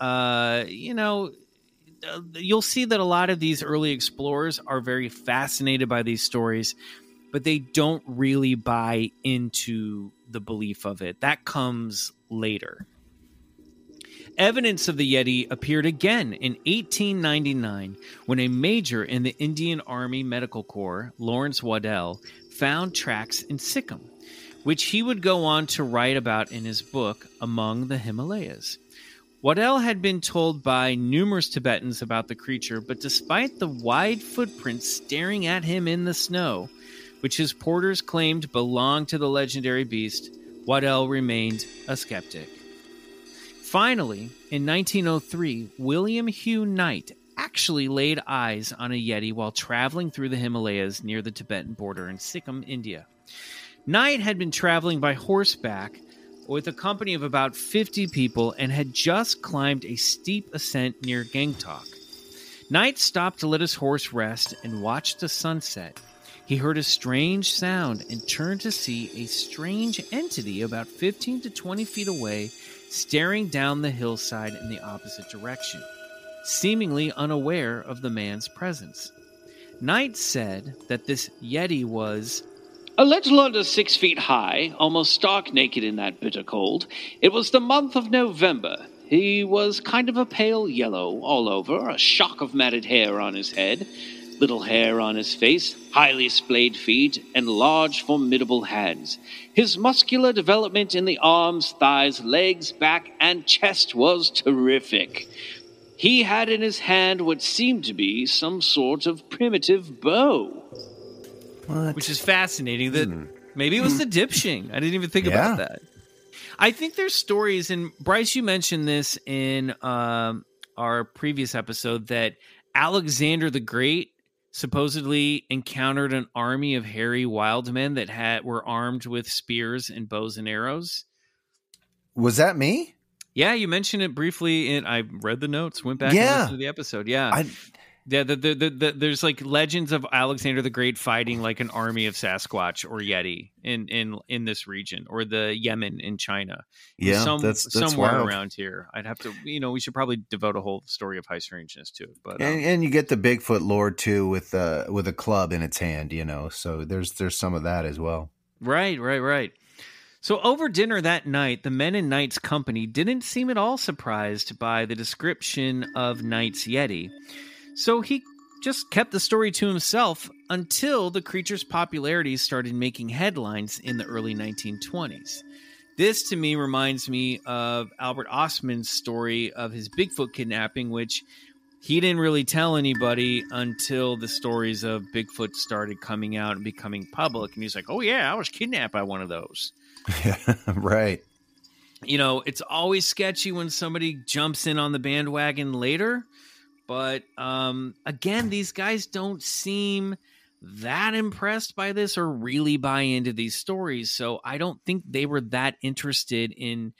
You'll see that a lot of these early explorers are very fascinated by these stories, but they don't really buy into the belief of it. That comes later. Evidence of the Yeti appeared again in 1899 when a major in the Indian Army Medical Corps, Lawrence Waddell, found tracks in Sikkim, which he would go on to write about in his book, Among the Himalayas. Waddell had been told by numerous Tibetans about the creature, but despite the wide footprints staring at him in the snow, which his porters claimed belonged to the legendary beast, Waddell remained a skeptic. Finally, in 1903, William Hugh Knight actually laid eyes on a Yeti while traveling through the Himalayas near the Tibetan border in Sikkim, India. Knight had been traveling by horseback with a company of about 50 people and had just climbed a steep ascent near Gangtok. Knight stopped to let his horse rest and watched the sunset. He heard a strange sound and turned to see a strange entity about 15 to 20 feet away, staring down the hillside in the opposite direction, seemingly unaware of the man's presence. Knight said that this Yeti was a little under 6 feet high, almost stark naked in that bitter cold. It was the month of November. He was kind of a pale yellow all over, a shock of matted hair on his head, little hair on his face, highly splayed feet, and large, formidable hands. His muscular development in the arms, thighs, legs, back, and chest was terrific. He had in his hand what seemed to be some sort of primitive bow. What? Which is fascinating that maybe it was the Dipshing. I didn't even think about that. I think there's stories, and Bryce, you mentioned this in our previous episode, that Alexander the Great supposedly encountered an army of hairy wild men that were armed with spears and bows and arrows. Was that me? Yeah, you mentioned it briefly, and I read the notes, went back and listened to the episode. Yeah. There's like legends of Alexander the Great fighting like an army of Sasquatch or Yeti in this region, or the Yemen in China. Yeah, that's somewhere wild. around here. I'd have to, we should probably devote a whole story of high strangeness to it. But and you get the Bigfoot lore too with a club in its hand, So there's some of that as well. Right. So over dinner that night, the men in Knight's company didn't seem at all surprised by the description of Knight's Yeti. So he just kept the story to himself until the creature's popularity started making headlines in the early 1920s. This, to me, reminds me of Albert Ostman's story of his Bigfoot kidnapping, which he didn't really tell anybody until the stories of Bigfoot started coming out and becoming public. And he's like, oh, yeah, I was kidnapped by one of those. Right. It's always sketchy when somebody jumps in on the bandwagon later. But again, these guys don't seem that impressed by this or really buy into these stories. So I don't think they were that interested in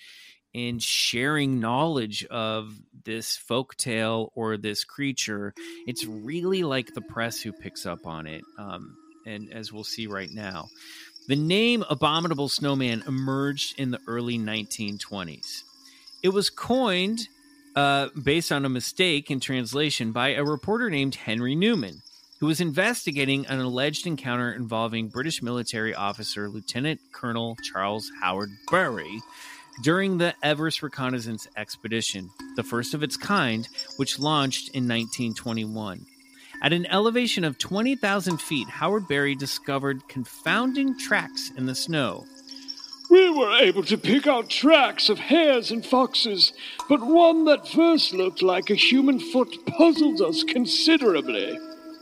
sharing knowledge of this folktale or this creature. It's really like the press who picks up on it. And as we'll see right now, the name Abominable Snowman emerged in the early 1920s. It was coined based on a mistake in translation by a reporter named Henry Newman, who was investigating an alleged encounter involving British military officer Lieutenant Colonel Charles Howard Bury during the Everest Reconnaissance Expedition, the first of its kind, which launched in 1921. At an elevation of 20,000 feet, Howard Bury discovered confounding tracks in the snow. We were able to pick out tracks of hares and foxes, but one that first looked like a human foot puzzled us considerably.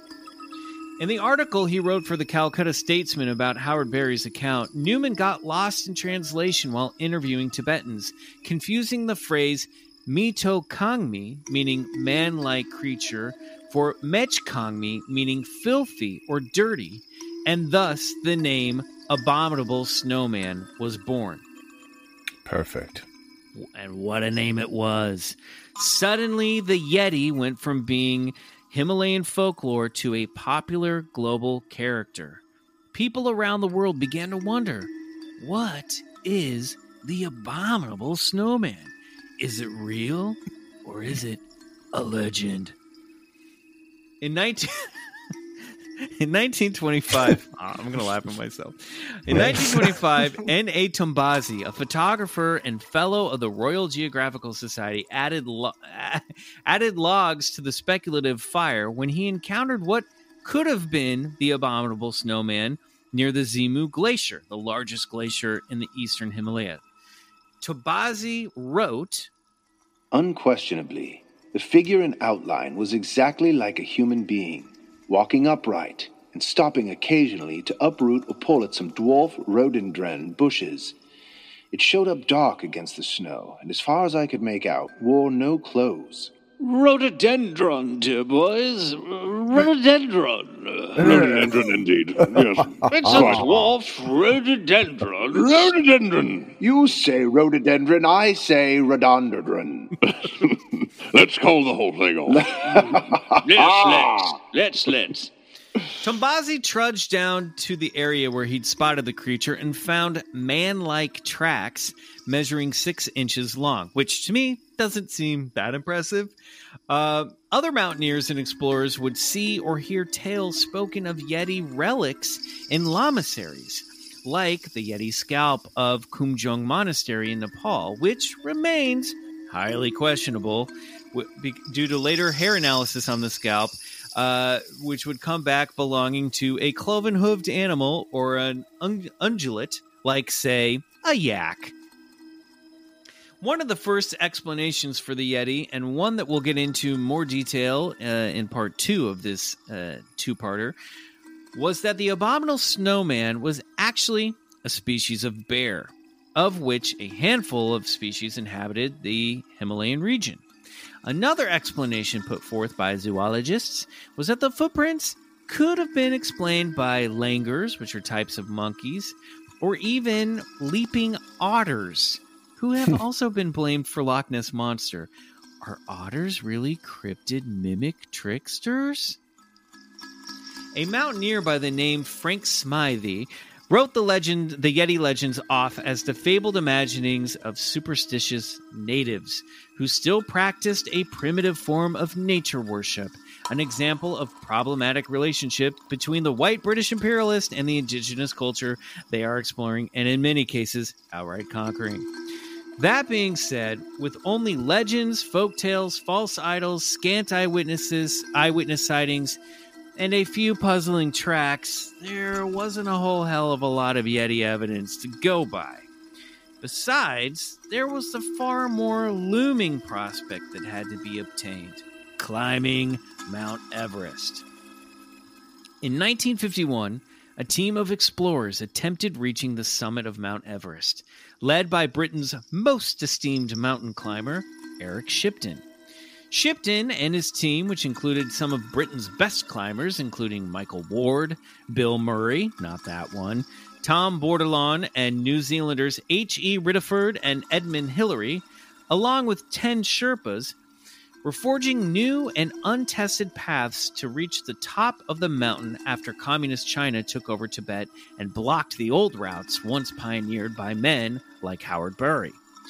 In the article he wrote for the Calcutta Statesman about Howard Bury's account, Newman got lost in translation while interviewing Tibetans, confusing the phrase Mitokangmi, meaning man-like creature, for Mechkangmi, meaning filthy or dirty, and thus the name Abominable Snowman was born. Perfect. And what a name it was. Suddenly, the Yeti went from being Himalayan folklore to a popular global character. People around the world began to wonder, what is the Abominable Snowman? Is it real or is it a legend? In In 1925, I'm going to laugh at myself. In 1925, N.A. Tombazi, a photographer and fellow of the Royal Geographical Society, added logs to the speculative fire when he encountered what could have been the abominable snowman near the Zimu Glacier, the largest glacier in the eastern Himalaya. Tombazi wrote, Unquestionably, the figure in outline was exactly like a human being, walking upright and stopping occasionally to uproot or pull at some dwarf rhododendron bushes. It showed up dark against the snow, and as far as I could make out, wore no clothes. Rhododendron, dear boys. Rhododendron. Rhododendron, indeed. Yes. It's a dwarf rhododendron. Rhododendron. You say rhododendron, I say rhododendron. Let's call the whole thing off. Let's. Tombazi trudged down to the area where he'd spotted the creature and found man-like tracks measuring 6 inches long, which to me doesn't seem that impressive. Other mountaineers and explorers would see or hear tales spoken of Yeti relics in lamaseries, like the Yeti scalp of Kumjong Monastery in Nepal, which remains highly questionable due to later hair analysis on the scalp, which would come back belonging to a cloven-hooved animal or an ungulate, like, say, a yak. One of the first explanations for the Yeti, and one that we'll get into more detail in part 2 of this two-parter, was that the abominable snowman was actually a species of bear, of which a handful of species inhabited the Himalayan region. Another explanation put forth by zoologists was that the footprints could have been explained by langurs, which are types of monkeys, or even leaping otters, who have also been blamed for Loch Ness Monster. Are otters really cryptid mimic tricksters? A mountaineer by the name Frank Smythe wrote the Yeti legends off as the fabled imaginings of superstitious natives who still practiced a primitive form of nature worship, an example of problematic relationship between the white British imperialist and the indigenous culture they are exploring, and in many cases, outright conquering. That being said, with only legends, folktales, false idols, scant eyewitness sightings, and a few puzzling tracks, there wasn't a whole hell of a lot of Yeti evidence to go by. Besides, there was the far more looming prospect that had to be obtained: climbing Mount Everest. In 1951, a team of explorers attempted reaching the summit of Mount Everest, led by Britain's most esteemed mountain climber, Eric Shipton. Shipton and his team, which included some of Britain's best climbers, including Michael Ward, Bill Murray, not that one, Tom Bordelon, and New Zealanders H.E. Riddiford and Edmund Hillary, along with 10 Sherpas, were forging new and untested paths to reach the top of the mountain after Communist China took over Tibet and blocked the old routes once pioneered by men like Howard Bury.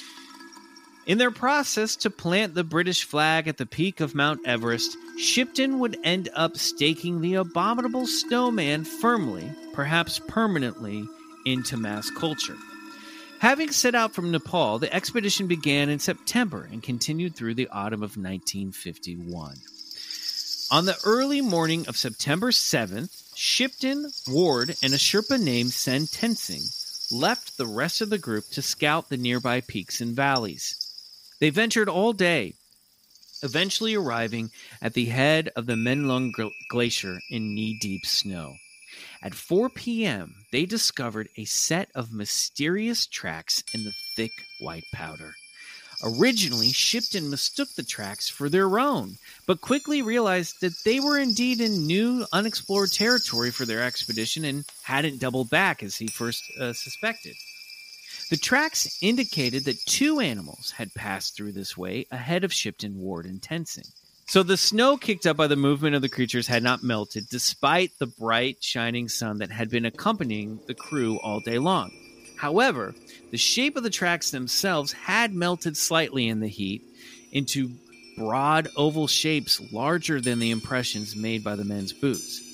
In their process to plant the British flag at the peak of Mount Everest, Shipton would end up staking the abominable snowman firmly, perhaps permanently, into mass culture. Having set out from Nepal, the expedition began in September and continued through the autumn of 1951. On the early morning of September 7th, Shipton, Ward, and a Sherpa named Sen Tenzing left the rest of the group to scout the nearby peaks and valleys. They ventured all day, eventually arriving at the head of the Menlung Glacier in knee-deep snow. At 4 p.m., they discovered a set of mysterious tracks in the thick white powder. Originally, Shipton mistook the tracks for their own, but quickly realized that they were indeed in new, unexplored territory for their expedition and hadn't doubled back as he first suspected. The tracks indicated that 2 animals had passed through this way ahead of Shipton, Ward, and Tenzing. So the snow kicked up by the movement of the creatures had not melted, despite the bright, shining sun that had been accompanying the crew all day long. However, the shape of the tracks themselves had melted slightly in the heat into broad oval shapes larger than the impressions made by the men's boots.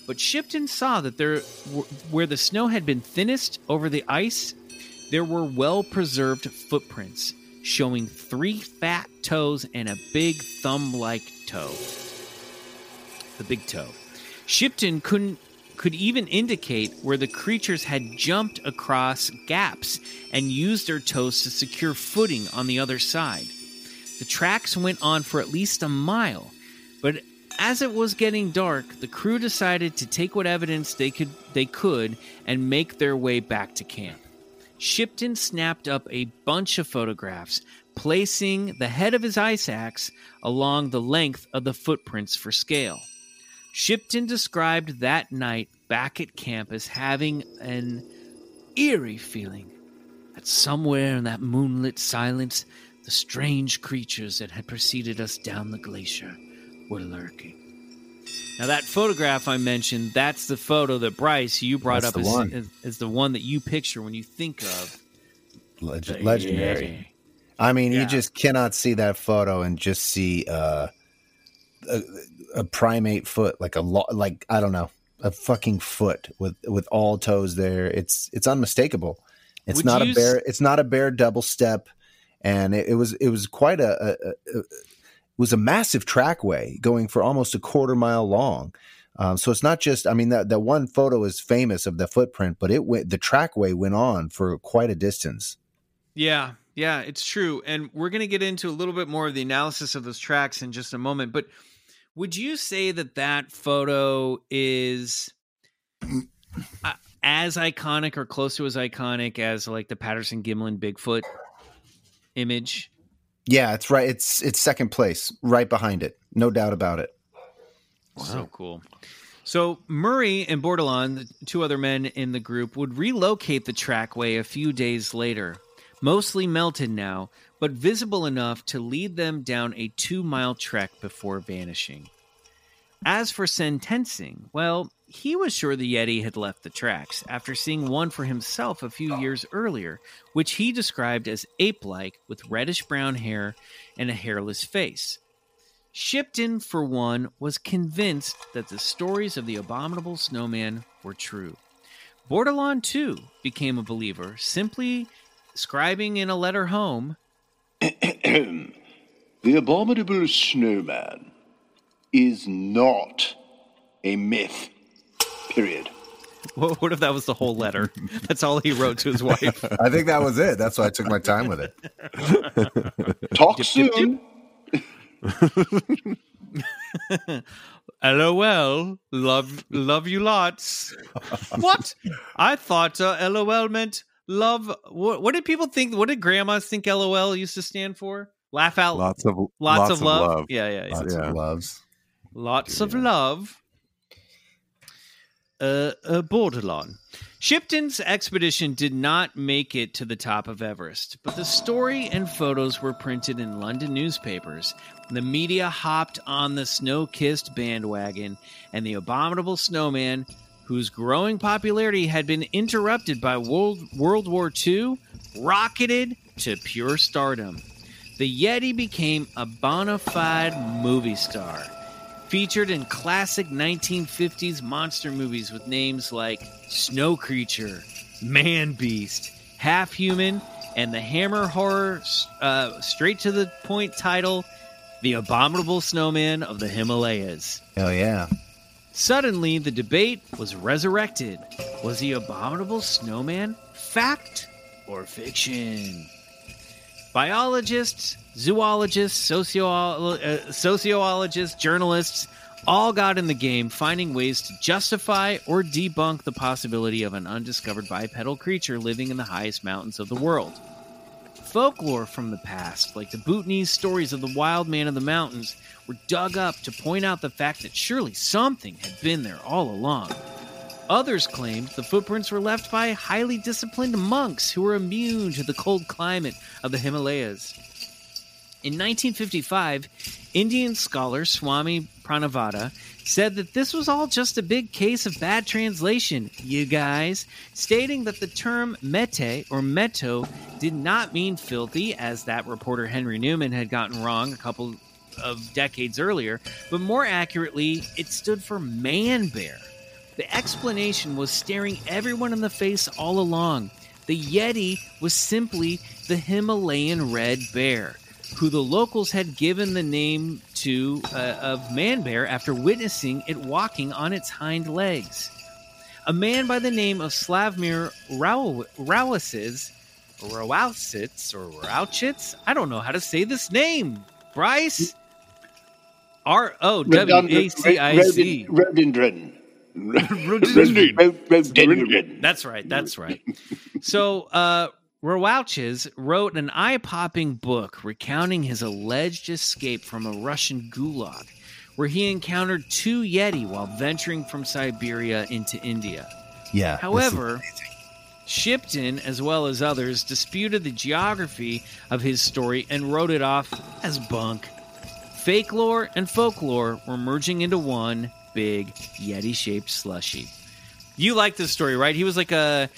But Shipton saw that where the snow had been thinnest over the ice, there were well-preserved footprints showing 3 fat toes and a big thumb-like toe. The big toe. Shipton could even indicate where the creatures had jumped across gaps and used their toes to secure footing on the other side. The tracks went on for at least a mile, but as it was getting dark, the crew decided to take what evidence they could and make their way back to camp. Shipton snapped up a bunch of photographs, placing the head of his ice axe along the length of the footprints for scale. Shipton described that night back at camp as having an eerie feeling that somewhere in that moonlit silence, the strange creatures that had preceded us down the glacier were lurking. Now, that photograph I mentioned, that's the photo that, Bryce, you brought up as the one that you picture when you think of legendary. I mean, you just cannot see that photo and just see a primate foot, like I don't know, a fucking foot with all toes there. It's unmistakable. It's not a bear double step, and it was quite it was a massive trackway going for almost a quarter mile long. So it's not just, I mean, that one photo is famous of the footprint, but the trackway went on for quite a distance. Yeah, it's true. And we're going to get into a little bit more of the analysis of those tracks in just a moment. But would you say that photo is as iconic or close to as iconic as like the Patterson-Gimlin Bigfoot image? Yeah, it's right. It's second place, right behind it. No doubt about it. Wow. So cool. So Murray and Bordelon, the 2 other men in the group, would relocate the trackway a few days later, mostly melted now, but visible enough to lead them down a 2-mile trek before vanishing. As for Sentensing, well, he was sure the Yeti had left the tracks after seeing one for himself a few years earlier, which he described as ape-like with reddish-brown hair and a hairless face. Shipton, for one, was convinced that the stories of the abominable snowman were true. Bordelon, too, became a believer, simply scribing in a letter home, The abominable snowman is not a myth. Period. What if that was the whole letter? That's all he wrote to his wife. I think that was it. That's why I took my time with it. Talk soon. LOL. Love you lots. What? I thought LOL meant love. What did people think? What did grandmas think LOL used to stand for? Laugh out. Lots of love. Yeah. Lots of loves. Lots of love. Bordelon. Shipton's expedition did not make it to the top of Everest, but the story and photos were printed in London newspapers. The media hopped on the snow-kissed bandwagon, and the abominable snowman, whose growing popularity had been interrupted by World War II, rocketed to pure stardom. The Yeti became a bona fide movie star, featured in classic 1950s monster movies with names like Snow Creature, Man Beast, Half Human, and the Hammer horror straight-to-the-point title, The Abominable Snowman of the Himalayas. Hell yeah. Suddenly, the debate was resurrected. Was the abominable snowman fact or fiction? Biologists, zoologists, sociologists, journalists all got in the game, finding ways to justify or debunk the possibility of an undiscovered bipedal creature living in the highest mountains of the world. Folklore from the past, like the Bhutanese stories of the wild man of the mountains, were dug up to point out the fact that surely something had been there all along. Others claimed the footprints were left by highly disciplined monks who were immune to the cold climate of the Himalayas. In 1955, Indian scholar Swami Pranavada said that this was all just a big case of bad translation, you guys, stating that the term mete or meto did not mean filthy, as that reporter Henry Newman had gotten wrong a couple of decades earlier, but more accurately, it stood for man-bear, The explanation was staring everyone in the face all along. The Yeti was simply the Himalayan red bear, who the locals had given the name to of man bear after witnessing it walking on its hind legs. A man by the name of Slavomir Rowlitz, I don't know how to say this name. Bryce? R-O-W-A-C-I-C. Rhododendron. That's right. So, Rowlitz wrote an eye-popping book recounting his alleged escape from a Russian gulag, where he encountered 2 Yeti while venturing from Siberia into India. Yeah. However, Shipton, as well as others, disputed the geography of his story and wrote it off as bunk. Fake lore and folklore were merging into one big Yeti-shaped slushie. You like this story, right? He was like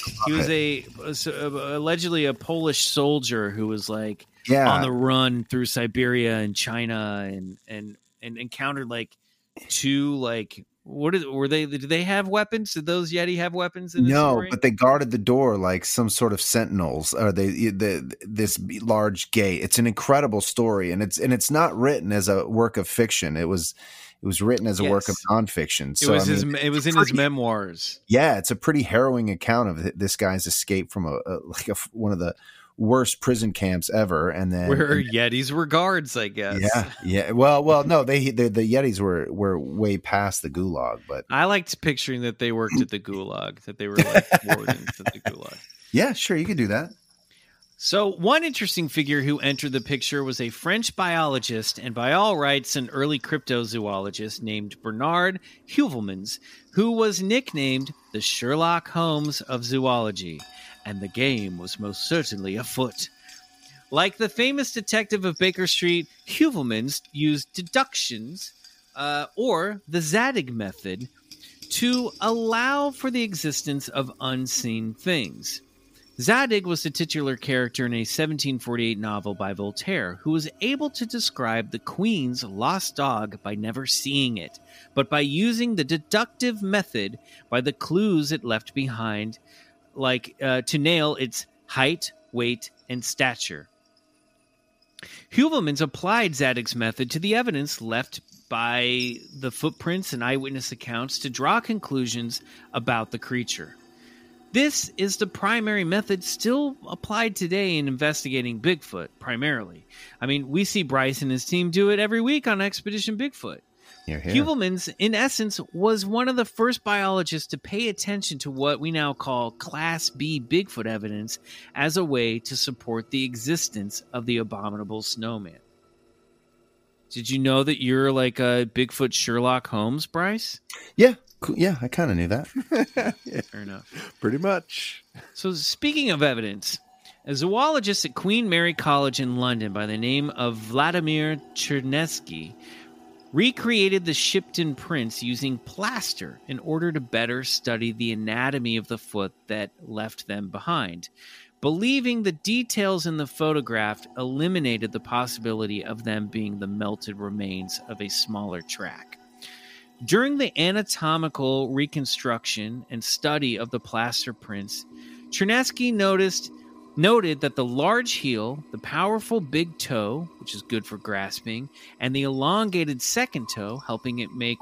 allegedly a Polish soldier who was like on the run through Siberia and China and encountered like 2 like did they have weapons? Did those Yeti have weapons in this story? No, but they guarded the door like some sort of sentinels, or this large gate. It's an incredible story, and it's not written as a work of fiction. It was written as a work of nonfiction. So it was in his memoirs. Yeah, it's a pretty harrowing account of this guy's escape from one of the worst prison camps ever, and then where Yetis were guards, I guess. Yeah. Well, no, the Yetis were way past the gulag, but I liked picturing that they worked at the gulag, that they were like wardens at the gulag. Yeah, sure, you could do that. So one interesting figure who entered the picture was a French biologist and by all rights an early cryptozoologist named Bernard Heuvelmans, who was nicknamed the Sherlock Holmes of zoology. And the game was most certainly afoot. Like the famous detective of Baker Street, Heuvelmans used deductions, or the Zadig method, to allow for the existence of unseen things. Zadig was the titular character in a 1748 novel by Voltaire, who was able to describe the Queen's lost dog by never seeing it, but by using the deductive method by the clues it left behind, like to nail its height, weight, and stature. Heuvelmans applied Zadig's method to the evidence left by the footprints and eyewitness accounts to draw conclusions about the creature. This is the primary method still applied today in investigating Bigfoot, primarily. I mean, we see Bryce and his team do it every week on Expedition Bigfoot. Heuvelmans, in essence, was one of the first biologists to pay attention to what we now call Class B Bigfoot evidence as a way to support the existence of the abominable snowman. Did you know that you're like a Bigfoot Sherlock Holmes, Bryce? Yeah, cool. Yeah, I kind of knew that. Yeah, fair enough. Pretty much. So speaking of evidence, a zoologist at Queen Mary College in London by the name of Vladimir Chernesky recreated the Shipton prints using plaster in order to better study the anatomy of the foot that left them behind, believing the details in the photograph eliminated the possibility of them being the melted remains of a smaller track. During the anatomical reconstruction and study of the plaster prints, Chernesky noted that the large heel, the powerful big toe, which is good for grasping, and the elongated second toe, helping it make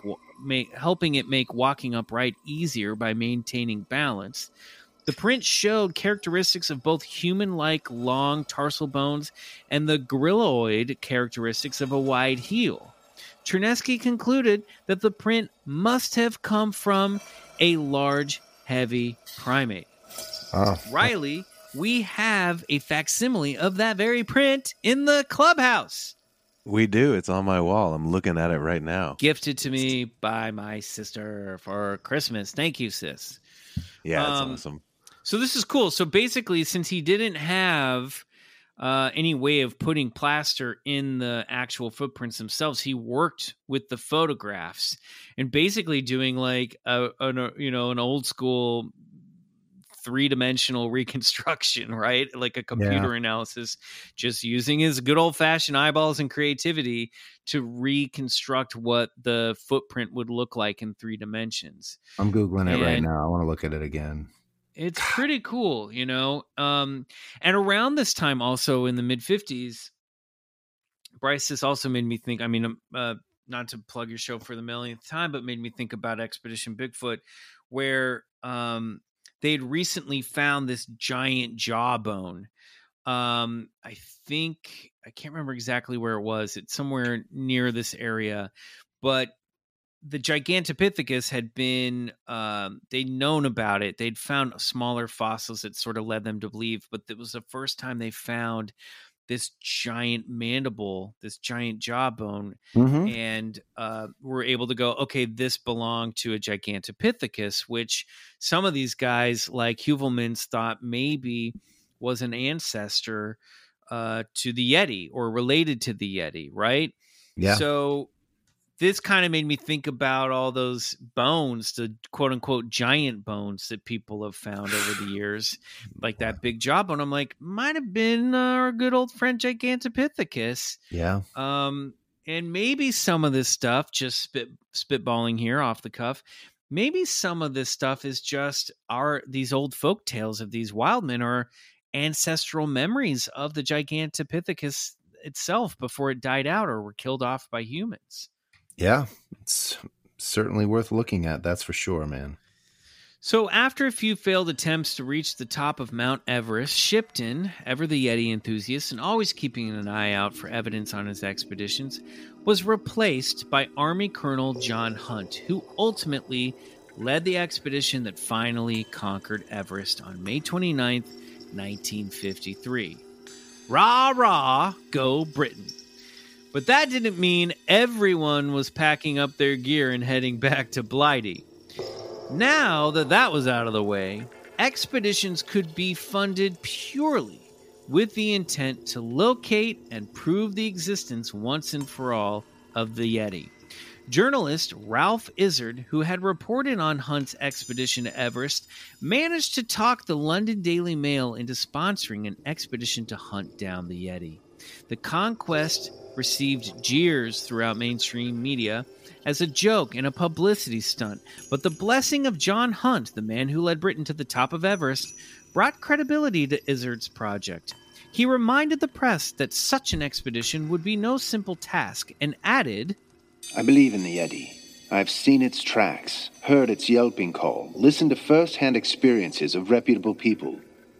walking upright easier by maintaining balance. The print showed characteristics of both human-like long tarsal bones and the gorilloid characteristics of a wide heel. Chernesky concluded that the print must have come from a large, heavy primate. Riley, we have a facsimile of that very print in the clubhouse. We do. It's on my wall. I'm looking at it right now. Gifted to me by my sister for Christmas. Thank you, sis. Yeah, it's awesome. So this is cool. So basically, since he didn't have any way of putting plaster in the actual footprints themselves, he worked with the photographs and basically doing like an old school 3-dimensional reconstruction, right? Like a computer analysis, just using his good old fashioned eyeballs and creativity to reconstruct what the footprint would look like in 3 dimensions. I'm Googling it right And now. I want to look at it again. it's pretty cool, you know? And around this time, also in the mid 50s, Bryce, this also made me think, I mean, not to plug your show for the millionth time, but made me think about Expedition Bigfoot, where they'd recently found this giant jawbone. I think, I can't remember exactly where it was. It's somewhere near this area, but the Gigantopithecus had been, they'd known about it. They'd found smaller fossils that sort of led them to believe, but it was the first time they found this giant mandible, this giant jawbone, and were able to go, okay, this belonged to a Gigantopithecus, which some of these guys like Heuvelmans thought maybe was an ancestor to the Yeti or related to the Yeti, right? Yeah. So this kind of made me think about all those bones, the quote unquote giant bones that people have found over the years, like that big jawbone. I'm like, might have been our good old friend Gigantopithecus. Yeah. And maybe some of this stuff, just spitballing here off the cuff, maybe some of this stuff is just these old folk tales of these wild men are ancestral memories of the Gigantopithecus itself before it died out or were killed off by humans. Yeah, it's certainly worth looking at. That's for sure, man. So after a few failed attempts to reach the top of Mount Everest, Shipton, ever the Yeti enthusiast and always keeping an eye out for evidence on his expeditions, was replaced by Army Colonel John Hunt, who ultimately led the expedition that finally conquered Everest on May 29th, 1953. Rah, rah, go Britain. But that didn't mean everyone was packing up their gear and heading back to Blighty. Now that that was out of the way, expeditions could be funded purely with the intent to locate and prove the existence once and for all of the Yeti. Journalist Ralph Izard, who had reported on Hunt's expedition to Everest, managed to talk the London Daily Mail into sponsoring an expedition to hunt down the Yeti. The conquest received jeers throughout mainstream media as a joke and a publicity stunt, but the blessing of John Hunt, the man who led Britain to the top of Everest, brought credibility to Izard's project. He reminded the press that such an expedition would be no simple task and added, I believe in the Yeti. I've seen its tracks, heard its yelping call, listened to first-hand experiences of reputable people.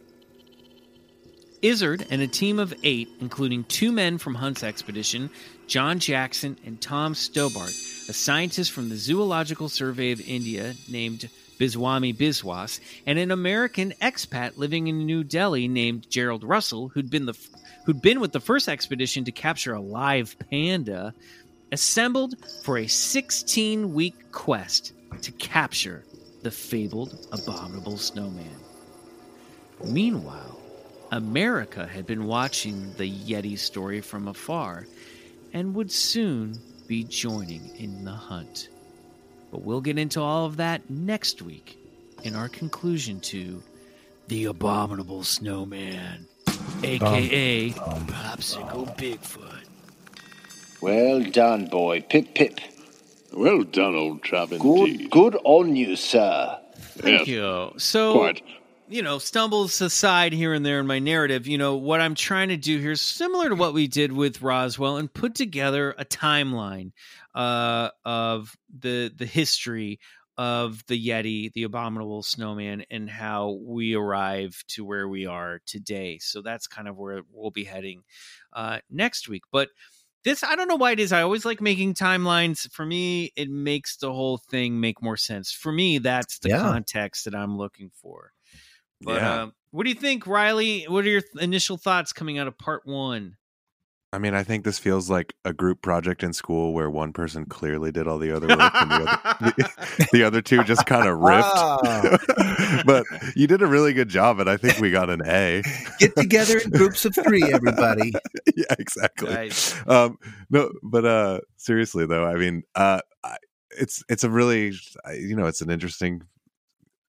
Izard and a team of 8, including 2 men from Hunt's expedition, John Jackson and Tom Stobart, a scientist from the Zoological Survey of India named Biswami Biswas, and an American expat living in New Delhi named Gerald Russell, who'd been with the first expedition to capture a live panda, assembled for a 16-week quest to capture the fabled abominable snowman. Meanwhile, America had been watching the Yeti story from afar and would soon be joining in the hunt. But we'll get into all of that next week in our conclusion to The Abominable Snowman, a.k.a. Popsicle Bigfoot. Well done, boy. Pip, pip. Well done, old chap, indeed. Good on you, sir. Thank you. So, Quite. Stumbles aside here and there in my narrative, what I'm trying to do here is similar to what we did with Roswell and put together a timeline of the history of the Yeti, the abominable snowman, and how we arrived to where we are today. So that's kind of where we'll be heading next week. But this, I don't know why it is. I always like making timelines. For me, it makes the whole thing make more sense. For me, that's the context that I'm looking for. But what do you think, Riley? What are your initial thoughts coming out of part 1? I mean, I think this feels like a group project in school where one person clearly did all the other work and the other 2 just kind of riffed. But you did a really good job, and I think we got an A. Get together in groups of 3, everybody. Yeah, exactly. Nice. No, but seriously though, I mean, it's a really, it's an interesting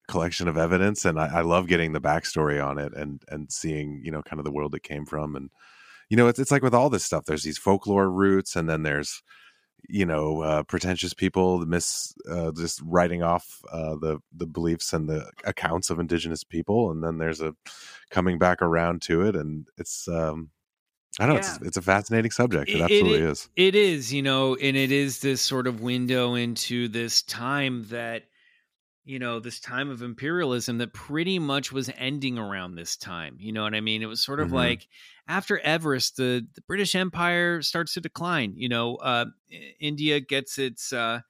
collection of evidence, and I love getting the backstory on it and seeing, you know, kind of the world it came from. And you know, it's like with all this stuff, there's these folklore roots, and then there's, you know, pretentious people just writing off the beliefs and the accounts of indigenous people, and then there's a coming back around to it, and it's I don't know, it's a fascinating subject. It absolutely is. It is, you know, and it is this sort of window into this time that, you know, this time of imperialism that pretty much was ending around this time. You know what I mean? It was sort of like after Everest, the British Empire starts to decline. You know, India gets its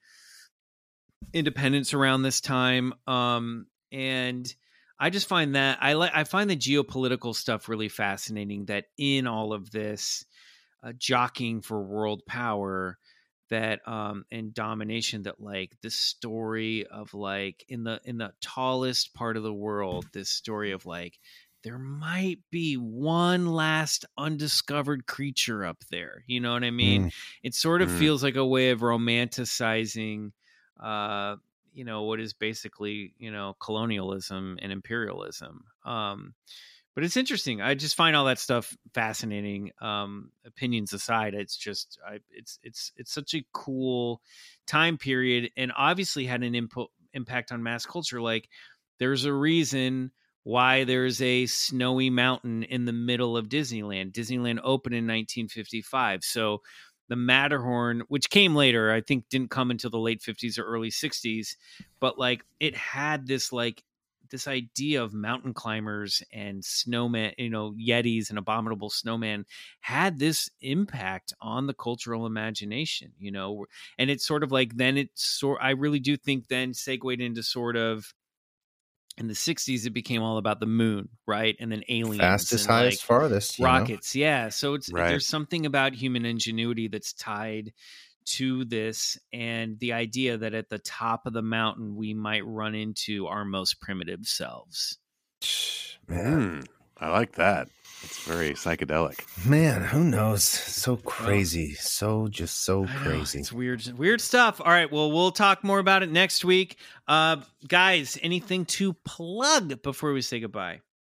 independence around this time. And I just find that I find the geopolitical stuff really fascinating, that in all of this jockeying for world power, that and domination, that like this story of like in the tallest part of the world, this story of like there might be one last undiscovered creature up there. You know what I mean? It sort of feels like a way of romanticizing you know, what is basically, you know, colonialism and imperialism. But it's interesting. I just find all that stuff fascinating. Opinions aside, it's just, it's such a cool time period, and obviously had an impact on mass culture. Like, there's a reason why there's a snowy mountain in the middle of Disneyland. Disneyland opened in 1955. So the Matterhorn, which came later, I think didn't come until the late 50s or early 60s, but like it had this like this idea of mountain climbers and snowmen, you know, Yetis and abominable snowman, had this impact on the cultural imagination, you know. And it's sort of like, then I really do think then segued into sort of, in the 60s, it became all about the moon, right? And then aliens. Fastest, and highest, like farthest. Rockets, yeah. So it's Right. There's something about human ingenuity that's tied to this, and the idea that at the top of the mountain, we might run into our most primitive selves. Man, I like that. It's very psychedelic. Man, who knows? So crazy. So crazy. It's weird stuff. All right. Well, we'll talk more about it next week. Guys, anything to plug before we say goodbye?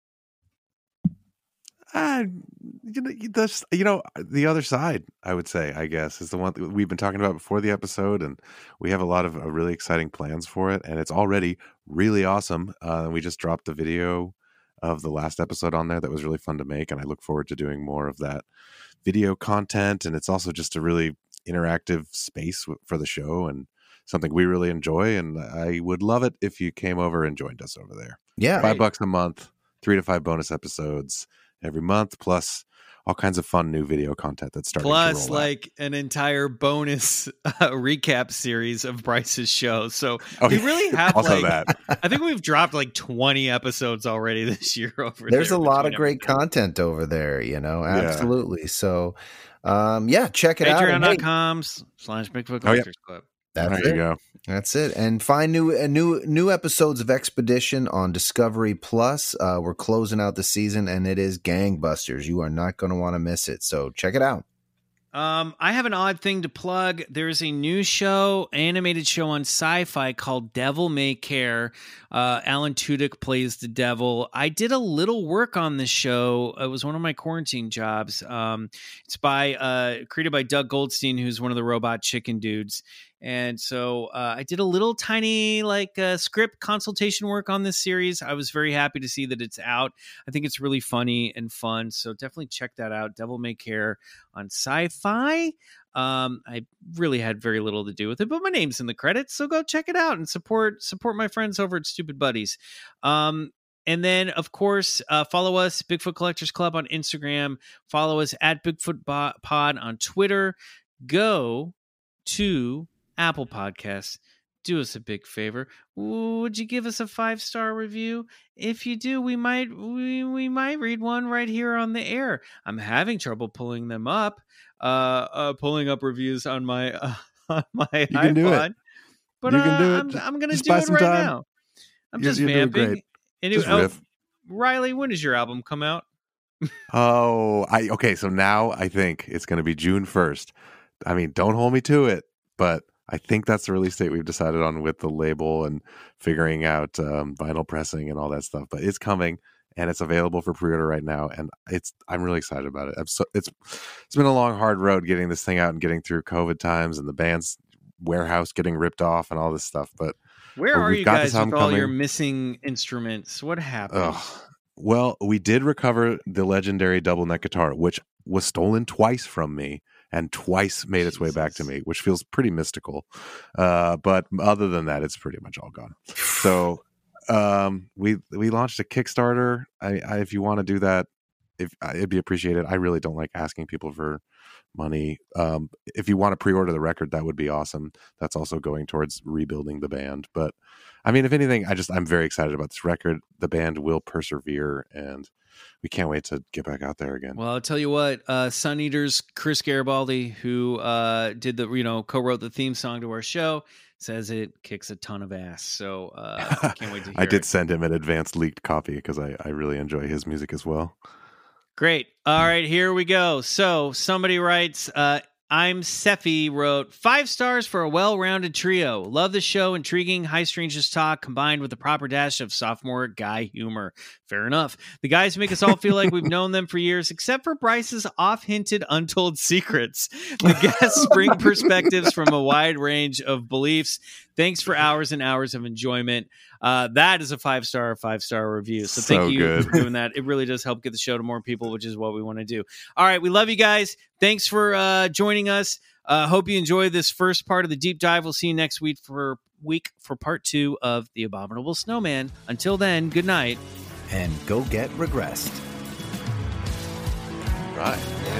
You know, the other side, I would say, I guess, is the one that we've been talking about before the episode, and we have a lot of really exciting plans for it, and it's already really awesome. We just dropped the video of the last episode on there that was really fun to make, and I look forward to doing more of that video content. And it's also just a really interactive space for the show, and something we really enjoy, and I would love it if you came over and joined us over there. Yeah. $5 a month, 3 to 5 bonus episodes every month, plus all kinds of fun new video content that's starting to roll like out. An entire bonus recap series of Bryce's show. So we really have also like, that. I think we've dropped like 20 episodes already this year over There's there. a lot of great content over there, you know, absolutely. Yeah. So, check it out. Patreon.com/Bigfoot Collectors Club. That's there you go. That's it. And find new episodes of Expedition on Discovery Plus. We're closing out the season, and it is gangbusters. You are not going to want to miss it. So check it out. I have an odd thing to plug. There's a new show, animated show on Sci-Fi called Devil May Care. Alan Tudyk plays the devil. I did a little work on this show. It was one of my quarantine jobs. It's created by Doug Goldstein, who's one of the Robot Chicken dudes. And so I did a little tiny script consultation work on this series. I was very happy to see that it's out. I think it's really funny and fun. So definitely check that out. Devil May Care on Sci-Fi. I really had very little to do with it, but my name's in the credits. So go check it out and support my friends over at Stupid Buddies. And then, of course, follow us, Bigfoot Collectors Club on Instagram. Follow us at Bigfoot Pod on Twitter. Go to Apple Podcasts. Do us a big favor. Would you give us a 5-star review? If you do, we might read one right here on the air. I'm having trouble pulling them up, pulling up reviews on my iPod. You can do it. But you can do it. I'm going to do it right now. I'm just vamping. Anyway, Riley, when does your album come out? Okay. So now I think it's going to be June 1st. I mean, don't hold me to it, but I think that's the release date we've decided on with the label and figuring out vinyl pressing and all that stuff. But it's coming, and it's available for pre-order right now, and I'm really excited about it. It's been a long, hard road getting this thing out and getting through COVID times and the band's warehouse getting ripped off and all this stuff. But where are you guys with all your missing instruments? What happened? Well, we did recover the legendary double neck guitar, which was stolen twice from me and twice made its way back to me, which feels pretty mystical. But other than that, it's pretty much all gone. So we launched a Kickstarter. If you want to do that, it'd be appreciated. I really don't like asking people for money. If you want to pre-order the record, that would be awesome. That's also going towards rebuilding the band. But I mean, if anything, I'm very excited about this record. The band will persevere, and we can't wait to get back out there again. Well, I'll tell you what, Sun Eater's Chris Garibaldi, who did co-wrote the theme song to our show, says it kicks a ton of ass. So I can't wait to hear I did send him an advanced leaked copy because I really enjoy his music as well. Great. All right, here we go. So somebody writes, I'm Sephi wrote 5 stars for a well-rounded trio. Love the show, intriguing, high strangeness talk combined with the proper dash of sophomore guy humor. Fair enough. The guys make us all feel like we've known them for years, except for Bryce's off-hinted untold secrets. The guests bring perspectives from a wide range of beliefs. Thanks for hours and hours of enjoyment. That is a 5-star review. So thank you for doing that. It really does help get the show to more people, which is what we want to do. All right. We love you guys. Thanks for joining us. Hope you enjoy this first part of the deep dive. We'll see you next week for part 2 of The Abominable Snowman. Until then, good night. And go get regressed. Right.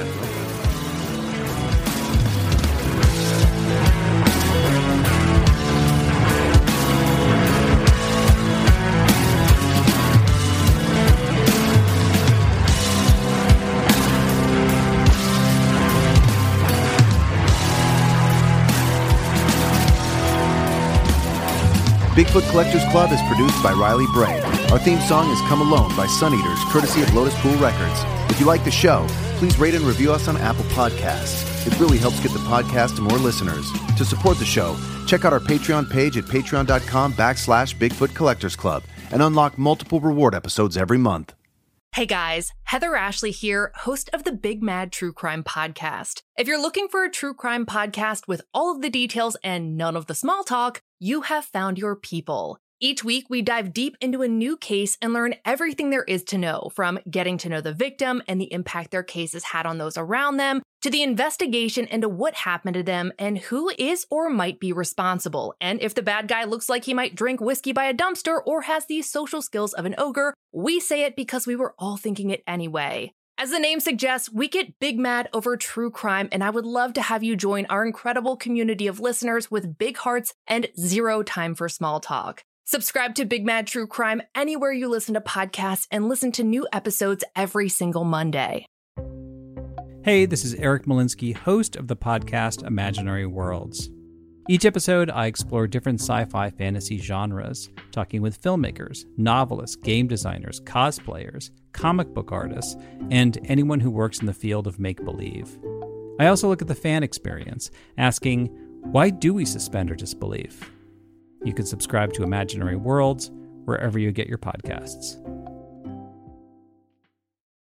Bigfoot Collectors Club is produced by Riley Bray. Our theme song is Come Alone by Sun Eaters, courtesy of Lotus Pool Records. If you like the show, please rate and review us on Apple Podcasts. It really helps get the podcast to more listeners. To support the show, check out our Patreon page at patreon.com/Bigfoot Collectors Club and unlock multiple reward episodes every month. Hey guys, Heather Ashley here, host of the Big Mad True Crime Podcast. If you're looking for a true crime podcast with all of the details and none of the small talk, you have found your people. Each week, we dive deep into a new case and learn everything there is to know, from getting to know the victim and the impact their case has had on those around them, to the investigation into what happened to them and who is or might be responsible. And if the bad guy looks like he might drink whiskey by a dumpster or has the social skills of an ogre, we say it because we were all thinking it anyway. As the name suggests, we get big mad over true crime, and I would love to have you join our incredible community of listeners with big hearts and zero time for small talk. Subscribe to Big Mad True Crime anywhere you listen to podcasts and listen to new episodes every single Monday. Hey, this is Eric Molinsky, host of the podcast Imaginary Worlds. Each episode, I explore different sci-fi fantasy genres, talking with filmmakers, novelists, game designers, cosplayers, comic book artists, and anyone who works in the field of make-believe. I also look at the fan experience, asking, why do we suspend our disbelief? You can subscribe to Imaginary Worlds wherever you get your podcasts.